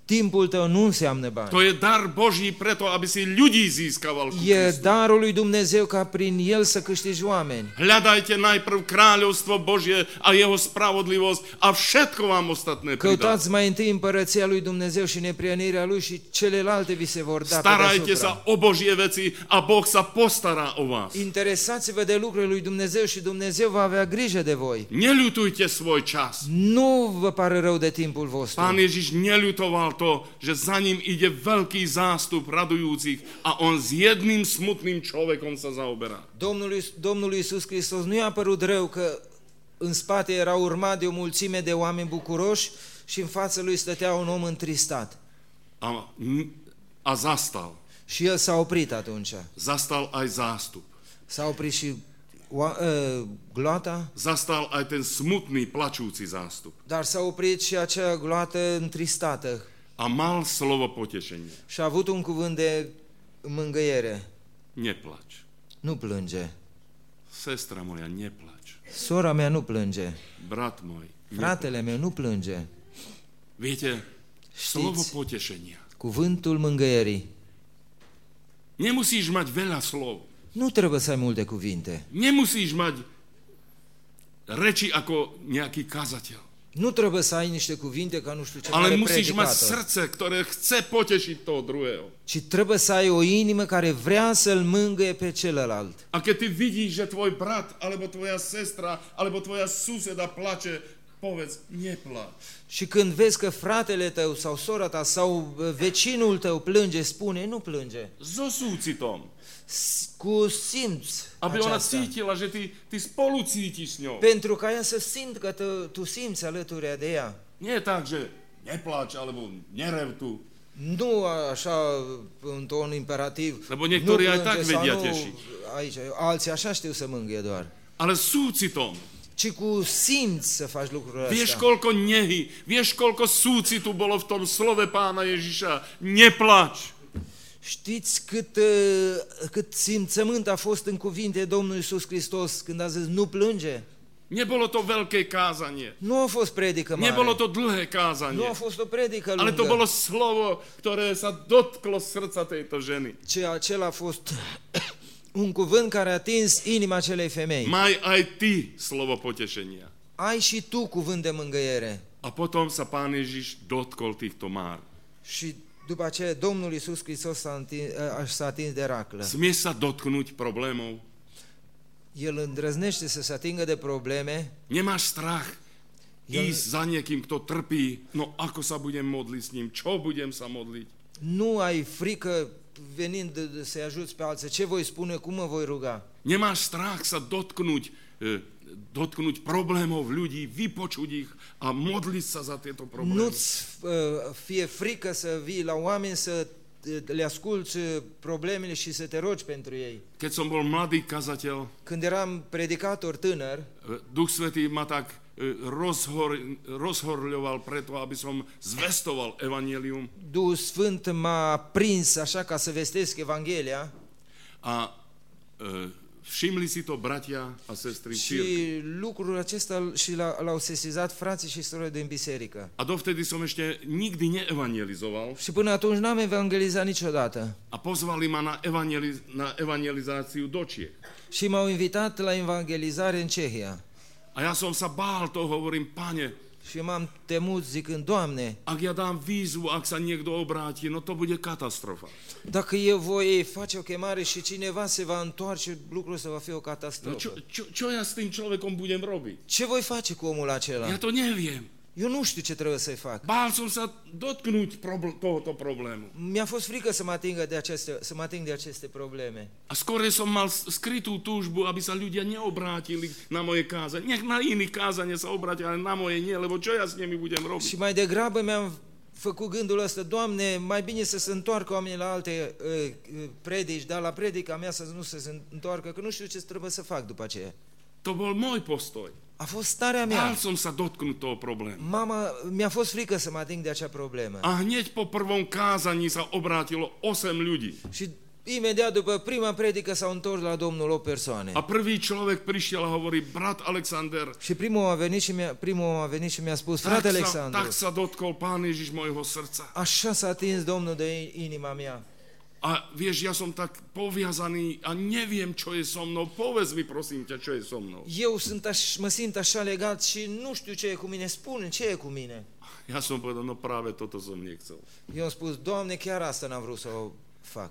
Timpul tău nu înseamnă bani. To je dar Boží preto, aby si ľudí získaval ku E Kristu. darul lui Dumnezeu ca prin el să câștigi oameni. Hľadajte najprv kráľovstvo Božie a jeho spravodlivosť a všetko vám ostatné pridá. Căutați mai întâi împărăția lui Dumnezeu și neprienirea lui și celelalte vi se vor da pe Starajte deasupra. sa o Božie veci a Boh sa postará o vás. Interesați-vă de lucrurile lui Dumnezeu și Dumnezeu va avea grijă de voi. Neľutujte svoj čas. Nu vă pare rău de timpul vostru. Pán Ježiš neľutoval to, že za ním ide veľký zástup radujúcich a on s jedným smutným človekom sa zaoberá. Domnul Iisus Hristos nu i-a părut rău că în spate era urmat de o mulțime de oameni bucuroși și în fața lui stătea un om întristat. A zastal. Și el s-a oprit atunci. Zastal aj zástup. S-a oprit și gloata, Zastal aj ten smutný, plačúci zástup. dar s-a oprit și acea gloată întristată A mal slovo potešenia. și a avut un cuvânt de mângâiere. Neplač. Nu plânge. Sestra moja, neplač. Sora mea nu plânge. Brat môj, Fratele meu nu plânge. Viete, slovo potešenia. Cuvântul mângâierii. Nemusíš mať veľa slov. Nu trebuie să ai multe cuvinte. Nemusíš mať reči ako nejaký kazateľ. Nu trebuie să ai niște cuvinte ca nu știu ce Ale mare musíš mať predicator. srdce, ktoré chce potešiť toho druhého. Ci trebuie să ai o inimă care vrea să-l mângâie pe celălalt. A keď ty vidíš, že tvoj brat, alebo tvoja sestra, alebo tvoja suseda plače, povedz, neplač. Și când vezi că fratele tău sau sora ta sau vecinul tău plânge, spune, nu plânge. So súcitom. Cu simț Aby ona aceasta. cítila, že ty spolu cítiš s ňou. Pentru ca ea să simtă că tu simți alături de ea. Nie tak, že neplač, alebo nerev tu. Nu așa în ton imperativ. Lebo niektorí nu aj tak plânge sau vedia nu tešiť. aici. Alții așa știu să mângâie doar. Ale súcitom. Ci cu simț să faci lucrurile Vieš, astea. koľko nehy, vieš, koľko súcitu bolo v tom slove Pána Ježiša. Neplač. Știți cât simțământ a fost în cuvinte Domnul Iisus Hristos când a zis nu plânge? Nebolo to veľké kázanie. Nu a fost predică mare. Nebolo to dlhé Nu kázanie. a fost o predică Ale to lungă. bolo slovo, ktoré sa dotklo srdca tejto ženy. Acela a fost un cuvânt care a atins inima acelei femei. Maj aj ty slovo potešenia. Ai și tu cuvânt de mângâiere. A potom sa Pán Ježiš dotkol týchto már. Și după aceea Domnul Iisus Hristos s-a atins de raclă. Smieš sa dotknúť problémov? El îndrăznește să se atingă de probleme. Nemáš strach ísť za niekým, kto trpí? No ako sa budem modliť s ním? Čo budem sa modliť? Nu ai frică venind să-i ajuți pe alții. Ce voi spune? Cum mă voi ruga? Nemáš strach sa dotknúť problémov ľudí, vypočuť ich a modliť sa za tieto problémy. Nu-ți fie frică să vii la oameni să le asculți problemele și să te rogi pentru ei. Keď som bol mladý kazateľ, Când eram predicator tânăr, Duch Svätý ma tak rozhorľoval preto, aby som zvestoval evanjelium. Duhul Sfânt m-a prins așa ca să vestesc Evanghelia A všimli si to bratia a sestry v cirkvi. și lucrul acesta și l-au sesizat frații și surorile din biserică. A dovtedy som ešte nikdy neevangelizoval Și până atunci n-am evangelizat niciodată. a pozvali ma na evangelizáciu do Čiech. Și m-au invitat la evangelizare în Cehia. A ja som sa bál toho, hovorím, Pane, Și m-am temut zicând, Doamne, ak ja dám výzvu, ak sa niekto obráti, no to bude katastrofa. dacă eu voi face o chemare și cineva se va întoarce, lucrul ăsta va fi o No catastrofă. čo ja s tým človekom budem robiť? Ce voi face cu omul acela? Ja to neviem. Eu nu știu ce trebuie să-i fac. Bál som sa dotknúť tohoto problému. Mi-a fost frică să mă ating de aceste probleme. A skôr som mal skrytú túžbu, aby sa ľudia neobrátili na moje kázanie. Nech na iných kázanie sa obrátia, ale na moje nie, lebo čo ja s nimi budem robiť? Și mai degrabă mi-am făcut gândul ăsta, Doamne, mai bine să se întoarcă oamenii la alte predici, dar la predica mea să nu se întoarcă, că nu știu ce trebuie să fac după aceea. To bol môj postoj. A fost starea Bál mea. som sa dotknúť toho problému. Mi-a fost frică să mă ating de acea problemă. A hneď po prvom kázaní sa obrátilo 8 ľudí. Și Imediat după prima predică s-au întors la Domnul 8 persoane. A prvý človek prišiel a hovorí, brat Alexander, Și primul a venit și mi-a spus, frate Alexandru, tak sa dotkol Pán Ježiš mojho srdca. așa s-a atins Domnul de inima mea. A vieš, ja som tak poviazaný a neviem, čo je so mnou. Povedz mi, prosím ťa, čo je so mnou. Eu mă simt așa legat și nu știu ce e cu mine. Spune, ce e cu mine? Ja som povedal, no práve toto som nechcel. Eu am spus, Doamne, chiar asta n-am vrut să o fac.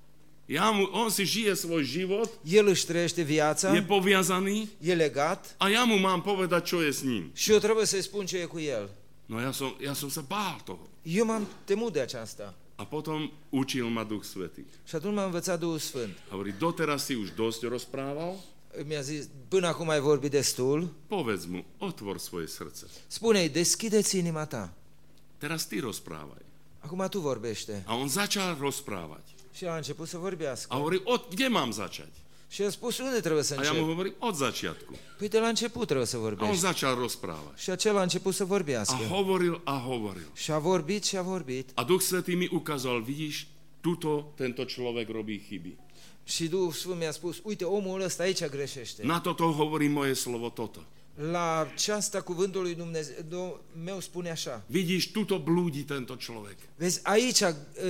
On si žije svoj život, El își trăiește viața, je poviazaný e legat a ja mu mám povedať, čo je s ním. și eu trebuie să-i spun ce e cu el. No ja som sa bál toho. Eu m-am temut de aceasta. A potom učil ma Duch Svätý. Și atunci m-a învățat Duhul Sfânt. Hovorí, doteraz si už dosť rozprával, Mi-a zis, până acum ai vorbit destul, povedz mu, otvor svoje srdce. spune-i, deschideți inima ta. Teraz ty rozprávaj. Acum tu vorbește. A on začal rozprávať. Și a început să vorbească. A hovorí, kde mám začať? Și a spus, unde trebuie să A ja mu încep? hovorím, od začiatku. Păi de la început trebuie să A on vorbești. začal rozprávať. Și acela a început să A vorbească. hovoril a hovoril. Și a vorbit și a vorbit. A Duch Svätý mi ukázal, vidíš, tento človek robí chyby. Și Duhul Sfânt mi-a spus, uite, omul ăsta aici greșește. Na toto hovorí moje slovo toto. La aceasta cuvântul lui Dumnezeu meu spune așa. Vidíš, tuto blúdi tento človek. Vezi, aici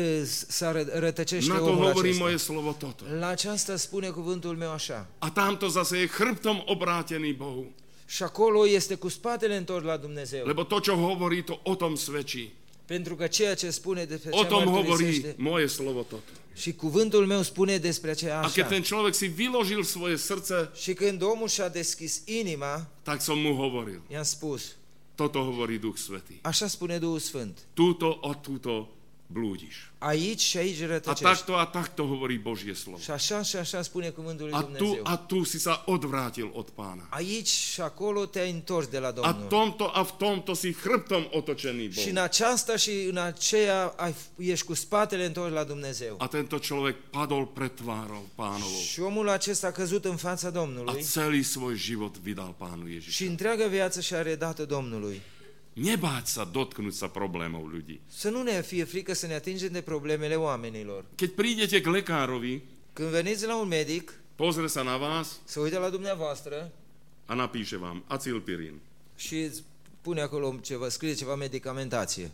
se rătăcește Na to omul hovorí acesta. moje slovo toto. La aceasta spune cuvântul meu așa. A tamto zase je chrbtom obrátený Bohu. Și acolo este cu spatele întors la Dumnezeu. Lebo to, čo hovorí, to o tom svedčí. Pentru că ceea ce spune despre O ce tom mărturisește hovorí moje slovo toto. și cuvântul meu spune despre aceea A keď așa. ten človek si vyložil svoje srdce, Și când omul și-a deschis inima, tak som mu hovoril. i-am spus, Toto hovorí Duch Svätý. așa spune Duhul Sfânt. Túto blúdiš. Aici și aici A rătăcești. takto hovorí Božie slovo. Și așa spune cuvântul lui A Dumnezeu. tu si sa odvrátil od Pána. Aici și acolo te-ai întors de la A Domnul. v tomto si chrbtom otočený Și în Bohu. aceasta și în aceea ești cu spatele întors la Dumnezeu. A tento človek padol pred tvárou Pánovou. Și omul acesta a căzut în fața A Domnului celý svoj život vydal Pánu și Ježišovi. întreaga viață și-a redat-o Domnului. Nebáť sa dotknúť sa problémov ľudí. Să nu ne fie frică să ne atingem de problemele oamenilor. Keď prídete k lekárovi, Când veniți la un medic, pozrie sa na vás se uită la dumneavoastră a napíše vám acylpirín. și îți pune acolo ceva, scrie ceva medicamentație.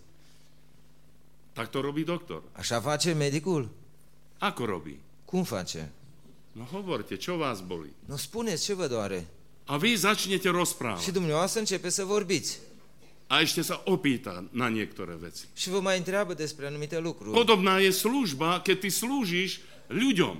Tak to robí doktor. Așa face medicul? Ako robí? Cum face? No hovorte, čo vás bolí? Nu spuneți ce vă doare. A vy začnete Și rozprávať. dumneavoastră începe să vorbiți. A ešte sa opýta na niektoré veci. Și vă mai întreabă despre anumite lucruri. Podobná je služba, keď ty slúžiš ľuďom.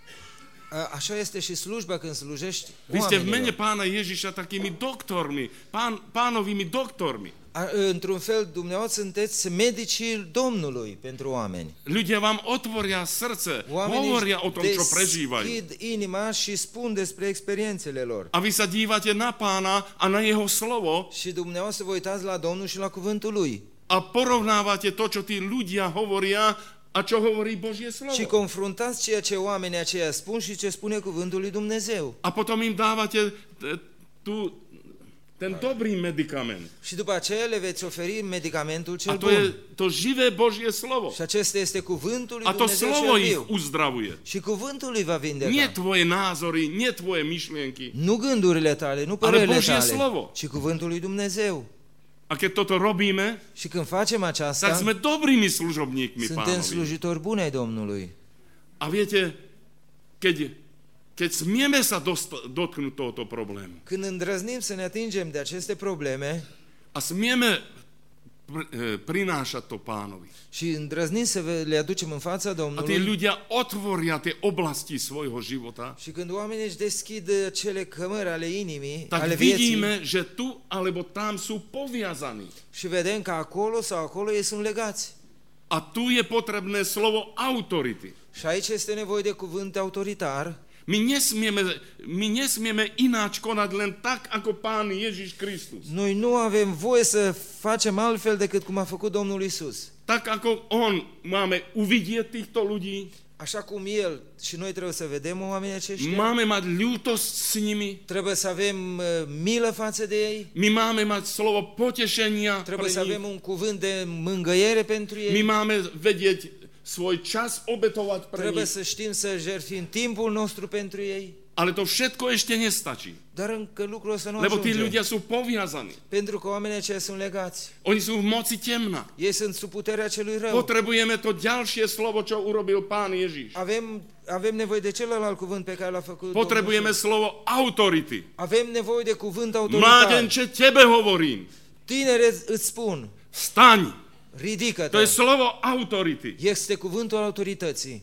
Așa este și slujba când slujești Vy ste v mene oamenilor. Pána Ježiša takými doktormi, pánovými doktormi. Într-un fel, dumneavoastră sunteți medicii Domnului pentru oameni. Ľudia vám otvoria srdce, Oamenii hovoria o tom, čo prežívajú. deschid inima și spun despre experiențele lor. A vy sa dívate na Pána a na jeho slovo Și dumneavoastră vă uitați la Domnul și la cuvântul Lui. a porovnávate to, čo tí ľudia hovoria a čo hovorí Božie slovo. Și confruntați ceea ce oamenii aceia spun și ce spune cuvântul lui Dumnezeu. A potom im dávate ten dobrý medikament. Și după aceea le veți oferi medicamentul A cel to je bun. to živé Božie slovo. Și acesta este cuvântul lui A to Dumnezeu slovo cel ich viu. uzdravuje. Și cuvântul lui va Nie vindeca. tvoje názory, nie tvoje myšlienky. Nu gândurile tale, nu părerile Božie tale, slovo. ci cuvântul lui Dumnezeu. A keď toto robíme, Și când facem tak aceasta, sme dobrými služobníkmi suntem Pánovi. slujitori buni ai Domnului. A viete, keď smieme sa dotknúť tohoto problému Când îndrăznim să ne atingem de aceste probleme a smieme prinášať to Pánovi. și îndrăznim să le aducem în fața A tí Domnului, ľudia otvoria tie oblasti svojho života, și când oamenii își deschid cele cămări ale inimii, tak ale vieții, vidíme, že tu alebo tam sú poviazaní. și vedem că acolo sau acolo ei sunt legați. A tu je potrebné slovo autority. Și aici este nevoie de cuvânt autoritar. My nesmieme ináč konať len tak, ako Pán Ježiš Kristus. Noi nu avem voie să facem altfel decât cum a făcut Domnul Isus. Tak, ako On máme uvidieť týchto ľudí, Așa cum El și noi trebuie să vedem oamenii aceștia, máme mať ľútosť s nimi, trebuie să avem milă față de ei, my máme mať slovo potešenia trebuie pre să nich, avem un cuvânt de mângâiere pentru my ei, máme vedieť svoj čas obetovať pre trebuie nich. să știm să jertfim timpul nostru pentru ei, Ale to všetko ešte nestačí. dar încă lucrul ăsta nu Lebo tí ajunge. ľudia sú poviazaní. Pentru că oamenii aceia sunt legați. Oni sú v moci temna. Ei sunt sub puterea celui rău. Potrebujeme to ďalšie slovo, čo urobil Pán Ježiš. Avem nevoie de celălalt cuvânt pe care l-a făcut Potrebujeme Domnul. slovo autority. Avem nevoie de cuvânt autoritar. Mládenče, tebe hovorím. Tinere, îți spun, Staň. ridică-te. To je slovo autority. Este cuvântul autorității.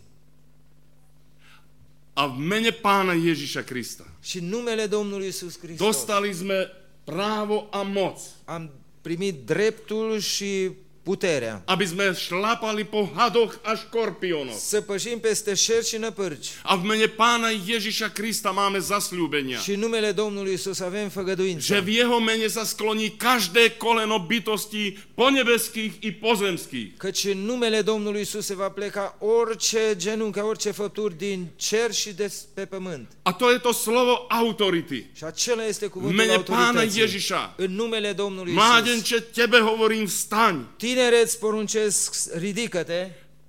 A v mene Pána Ježiša Krista Și în numele Domnului Iisus Hristos dostali sme právo a moc, am primit dreptul și puterea aby sme šlapali po hadoch a škorpiónoch. să pășim peste șerpi și năpârci. A v mene Pána Ježiša Krista máme zasľúbenia, Și în numele Domnului Iisus avem že făgăduință. v jeho mene sa skloní každé koleno bytostí ponebeských i pozemských. Căci în numele Domnului Iisus se va pleca orice genunchi, orice făpturi din cer și de pe pământ. A to je to slovo autority. Și acela este V cuvântul mene Pána autorității. Ježiša. În numele Domnului Iisus. Mládenče, tebe hovorím, vstaň. Tinere, îți poruncesc, ridică-te.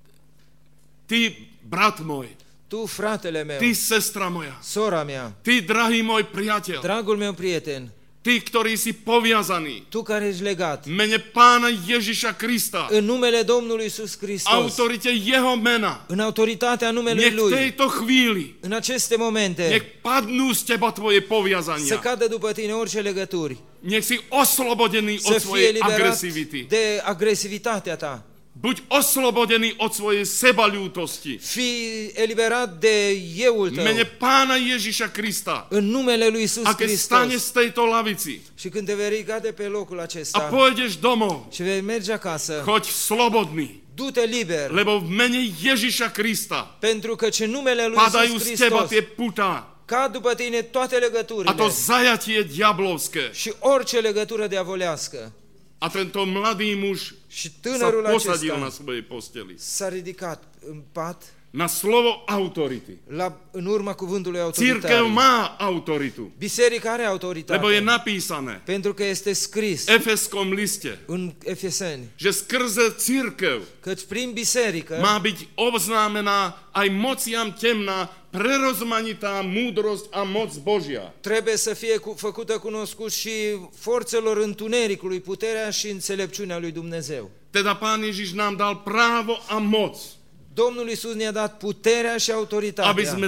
Ty, brat môj, Tu, fratele meu, ty, sestra moja, sora mea, ty, drahý môj priateľ, dragul meu prieten, ty, ktorý si poviazaný, tu care ești legat, v mene Pána Ježiša Krista, în numele Domnului Iisus Hristos, autorite jeho mena, în autoritatea numelui nech v Lui, tejto chvíli, în aceste momente, nech padnú z teba tvoje să poviazania. cadă după tine orice legături, Nech si oslobodený să od fie svojej eliberat agresivity. de agresivitatea ta, Buď oslobodený od svojej sebaľútosti. fii eliberat de euul V tău, mene Pána Ježiša Krista. în numele Lui Iisus A keď Hristos. staneš z tejto lavici Și când te vei ridica de pe locul a acesta pôjdeš domov, și vei merge acasă, choď slobodný, du-te liber, lebo v mene Ježiša Krista pentru că în numele Lui padajú Iisus z teba Hristos tie putá cad după tine toate a legăturile to zajatie diablovské. și orice legătură diavolească. A tento mladý muž Și sa tânărul posadil na acesta svojej posteli. s-a ridicat în pat Na slovo autority. în urma cuvântului Církev autoritar. má autoritu, Biserica are lebo je autoritate, napísané pentru că este scris v Efeskom liste, în Efeseni, že skrze církev că prin biserică má byť oznámená aj mociam temná prerozmanitá múdrosť a moc Božia. trebuie să fie făcută cunoscut și forțelor întunericului, puterea și înțelepciunea lui Dumnezeu. Teda Pán Ježiš nám dal právo a moc, Domnul Iisus ne-a dat puterea și aby autoritatea sme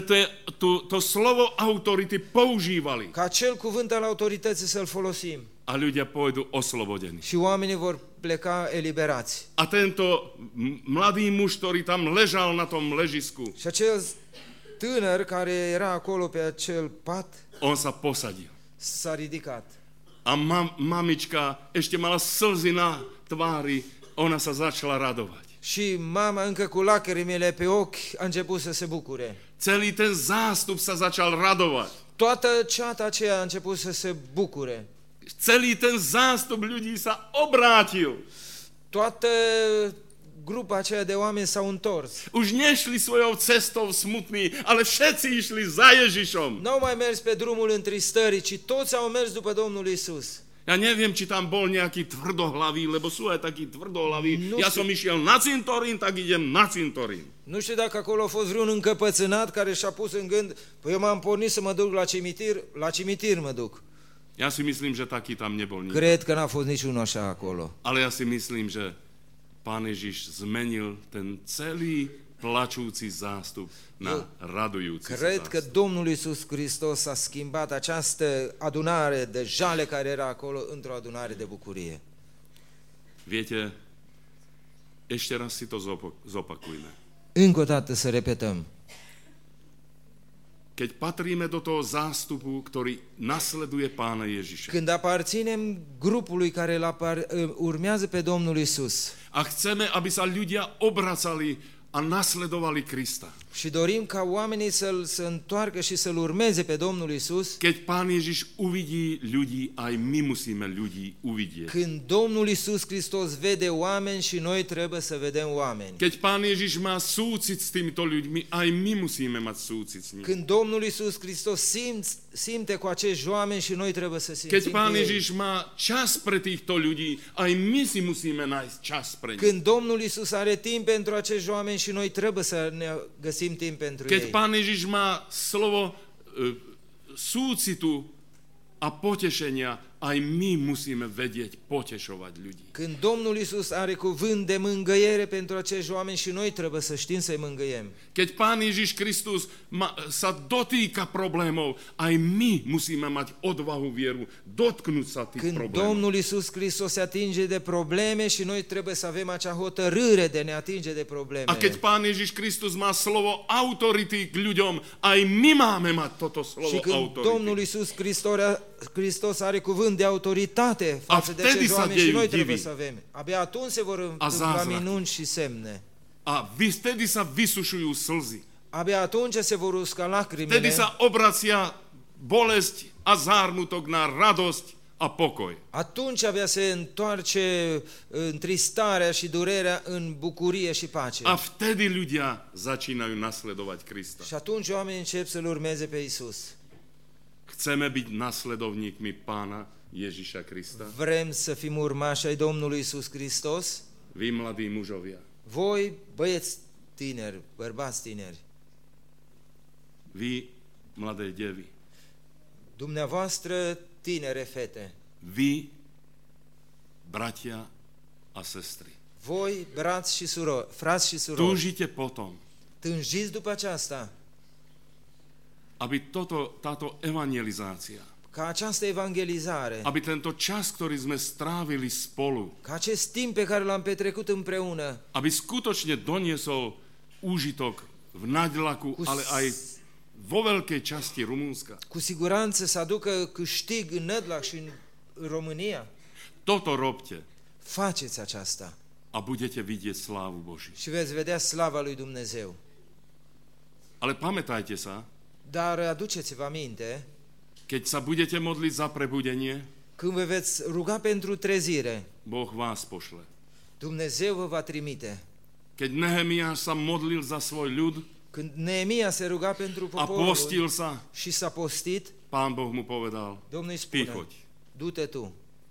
to slovo autority používali. ca acel cuvânt al autorității să-l folosim A ľudia pôjdu oslobodení. și oamenii vor pleca eliberați. A tento mladý muž, ktorý tam ležal na tom ležisku, Și acel tânăr care era acolo pe acel pat on sa posadil. s-a ridicat. A mamička ešte mala slzy na tvári, ona sa začala radovať. Și mama încă cu lacrimile pe ochi a început să se bucure. Celý ten zástup sa začal radovať. Toată ceata aceea a început să se bucure. Celý ten zástup ľudí sa obrátil. Toată grupa aceea de oameni s-au întors. Už nešli svojou cestou smutní, ale všetci išli za Ježišom. N-au mai mers pe drumul întristării, ci toți au mers după Domnul Iisus. Ja neviem, či tam bol nejaký tvrdohlavý, lebo sú aj takí tvrdohlaví. No Ja si- som išiel na cintorín, tak idem na cintorín. Nu știu dacă acolo a fost vreun încăpățânat care și-a pus în gând, păi eu m-am pornit să mă duc la cimitir mă duc. Ja si myslím, že taký tam nebol nikto. Cred că n-a fost niciunul așa acolo. Ale ja si myslím, že Pán Ježiš zmenil ten celý plačúci zástup na radujúci sa Cred că zástup. Domnul Iisus Hristos a schimbat această adunare de jale care era acolo într-o adunare de bucurie. Viete, ešte raz si to zopakujme. Încă o dată să repetăm. Keď patríme do toho zástupu, ktorý nasleduje Pána Ježiša Când aparținem grupului care urmează pe Domnul Iisus a chceme, aby sa ľudia obracali a nasledovali Krista, Și dorim ca oamenii să se întoarcă și să-L urmeze pe Domnul Iisus. Keď Pán Ježiš uvidí ľudí, aj my musíme ľudí uvidieť. Când Domnul Iisus Hristos vede oameni și noi trebuie să vedem oameni. Keď Pán Ježiš má súcit s týmito ľuďmi, aj my musíme mať súcit s nimi. Când Domnul Iisus Hristos simte cu acești oameni și noi trebuie să simțim Keď cu Pán ei. Ježiš má čas pre týchto ľudí, aj my si musíme nájsť čas pre nich. Când Domnul Iisus are timp pentru acești oameni și noi trebuie să ne găsim timp pentru Keď ei. Pán Ježiš má slovo súcitu a potešenia, aj my musíme vedieť potešovať ľudí. Când Domnul Iisus are cuvânt de mângâiere pentru acești oameni și noi trebuie să știm să-i mângâiem. Keď Pán Ježiš Kristus sa dotýka problémov, aj my musíme mať odvahu vieru dotknúť sa tých Când problémov. Domnul Iisus Hristos se atinge de probleme și noi trebuie să avem acea hotărâre de ne atinge de probleme. A keď Pán Ježiš Kristus má slovo autority k ľuďom, aj my máme mať toto Și slovo când autority. Domnul Iisus Hristos are cuvânt de autoritate față de vtedy acești sa oameni și dejú noi trebuie divy. să avem. Abia atunci se vor întâmpla zázraky. minuni și semne. A vtedy sa vysušujú slzy. Abia atunci se vor usca Vtedy lacrimile. sa obracia bolesť a zármutok na radosť a pokoj. Atunci abia se întoarce întristarea și durerea în bucurie și pace. A vtedy ľudia začínajú nasledovať Krista. Și atunci oamenii încep să-L urmeze pe Iisus. Chceme byť nasledovníkmi Pána Ježiša Krista? Vrem să fim urmași ai Domnului Iisus Hristos? Vy, mladí mužovia, Voi, băieți tineri, bărbați tineri, vy, mladé devy, dumneavoastră tinere fete, vy, bratia a sestry, voi, frați și surori, túžite potom, tânjiți după aceasta, aby táto evangelizácia, ca această evangelizare, aby tento čas, ktorý sme strávili spolu, ca acest timp pe care l-am petrecut împreună, aby skutočne doniesol úžitok v Naďlaku, ale aj vo veľkej časti Rumunska. cu siguranță să aducă câștig în Nădlac și în România. Toto robte Faceți aceasta a budete vidieť slávu Božiu. și veți vedea slava lui Dumnezeu. Ale pamätajte sa, Dar aduceți-vă aminte, keď sa budete modliť za prebudenie, când vă veți ruga pentru trezire, Boh vás pošle. Dumnezeu vă va trimite. Keď Nehemiáš sa modlil za svoj ľud Când Neemia se ruga pentru a poporul postil sa, și s-a postit, Pán Boh mu povedal, Domnul îi ty spune, choď. du-te tu.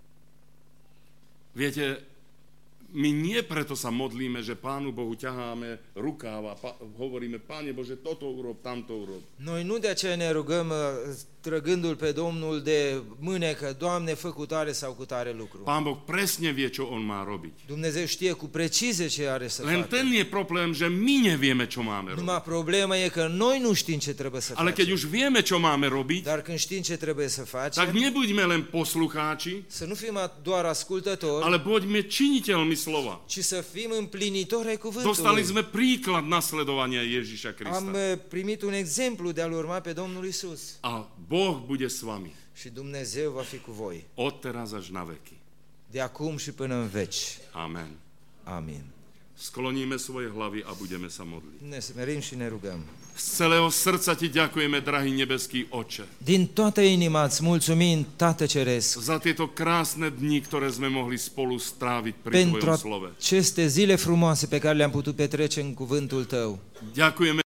Viete, my nie preto sa modlíme, že Pánu Bohu ťaháme rukáv a hovoríme, Páne Bože, toto urob, tamto urob. Noi nu de aceea ne rugăm trăgându-L pe Domnul de mânecă, Doamne, fă cu tare sau cu tare lucru. Pán Boh presne vie, čo on má robiť. Dumnezeu știe cu precizie ce are să Len facă. ten je problém, že my nevieme, čo máme robiť. Numai problema e că noi nu știm ce trebuie să Ale keď facem. už vieme, čo máme robiť, Dar când știm ce trebuie să tak facem, nebuďme len poslucháči, să nu fim doar ascultători, ale buďme činiteľmi slova. ci să fim împlinitori ai Dostali cuvântului. sme príklad nasledovania Ježiša Krista. Am primit un exemplu de a-L urma pe Domnul Isus. A Boh bude s vami Și Dumnezeu va fi cu voi, odteraz až na veky. de acum și până în veci. Amen. Amin. Skloníme svoje hlavy a budeme sa modliť. Ne smerim și ne rugăm. Z celého srdca ti ďakujeme, drahý nebeský Oče, Din toată inima îți mulțumim, Tată Ceresc, za tieto krásne dni, ktoré sme mohli spolu stráviť pri pentru Tvojom slove. aceste zile frumoase pe care le-am putut petrece în cuvântul Tău. Ďakujeme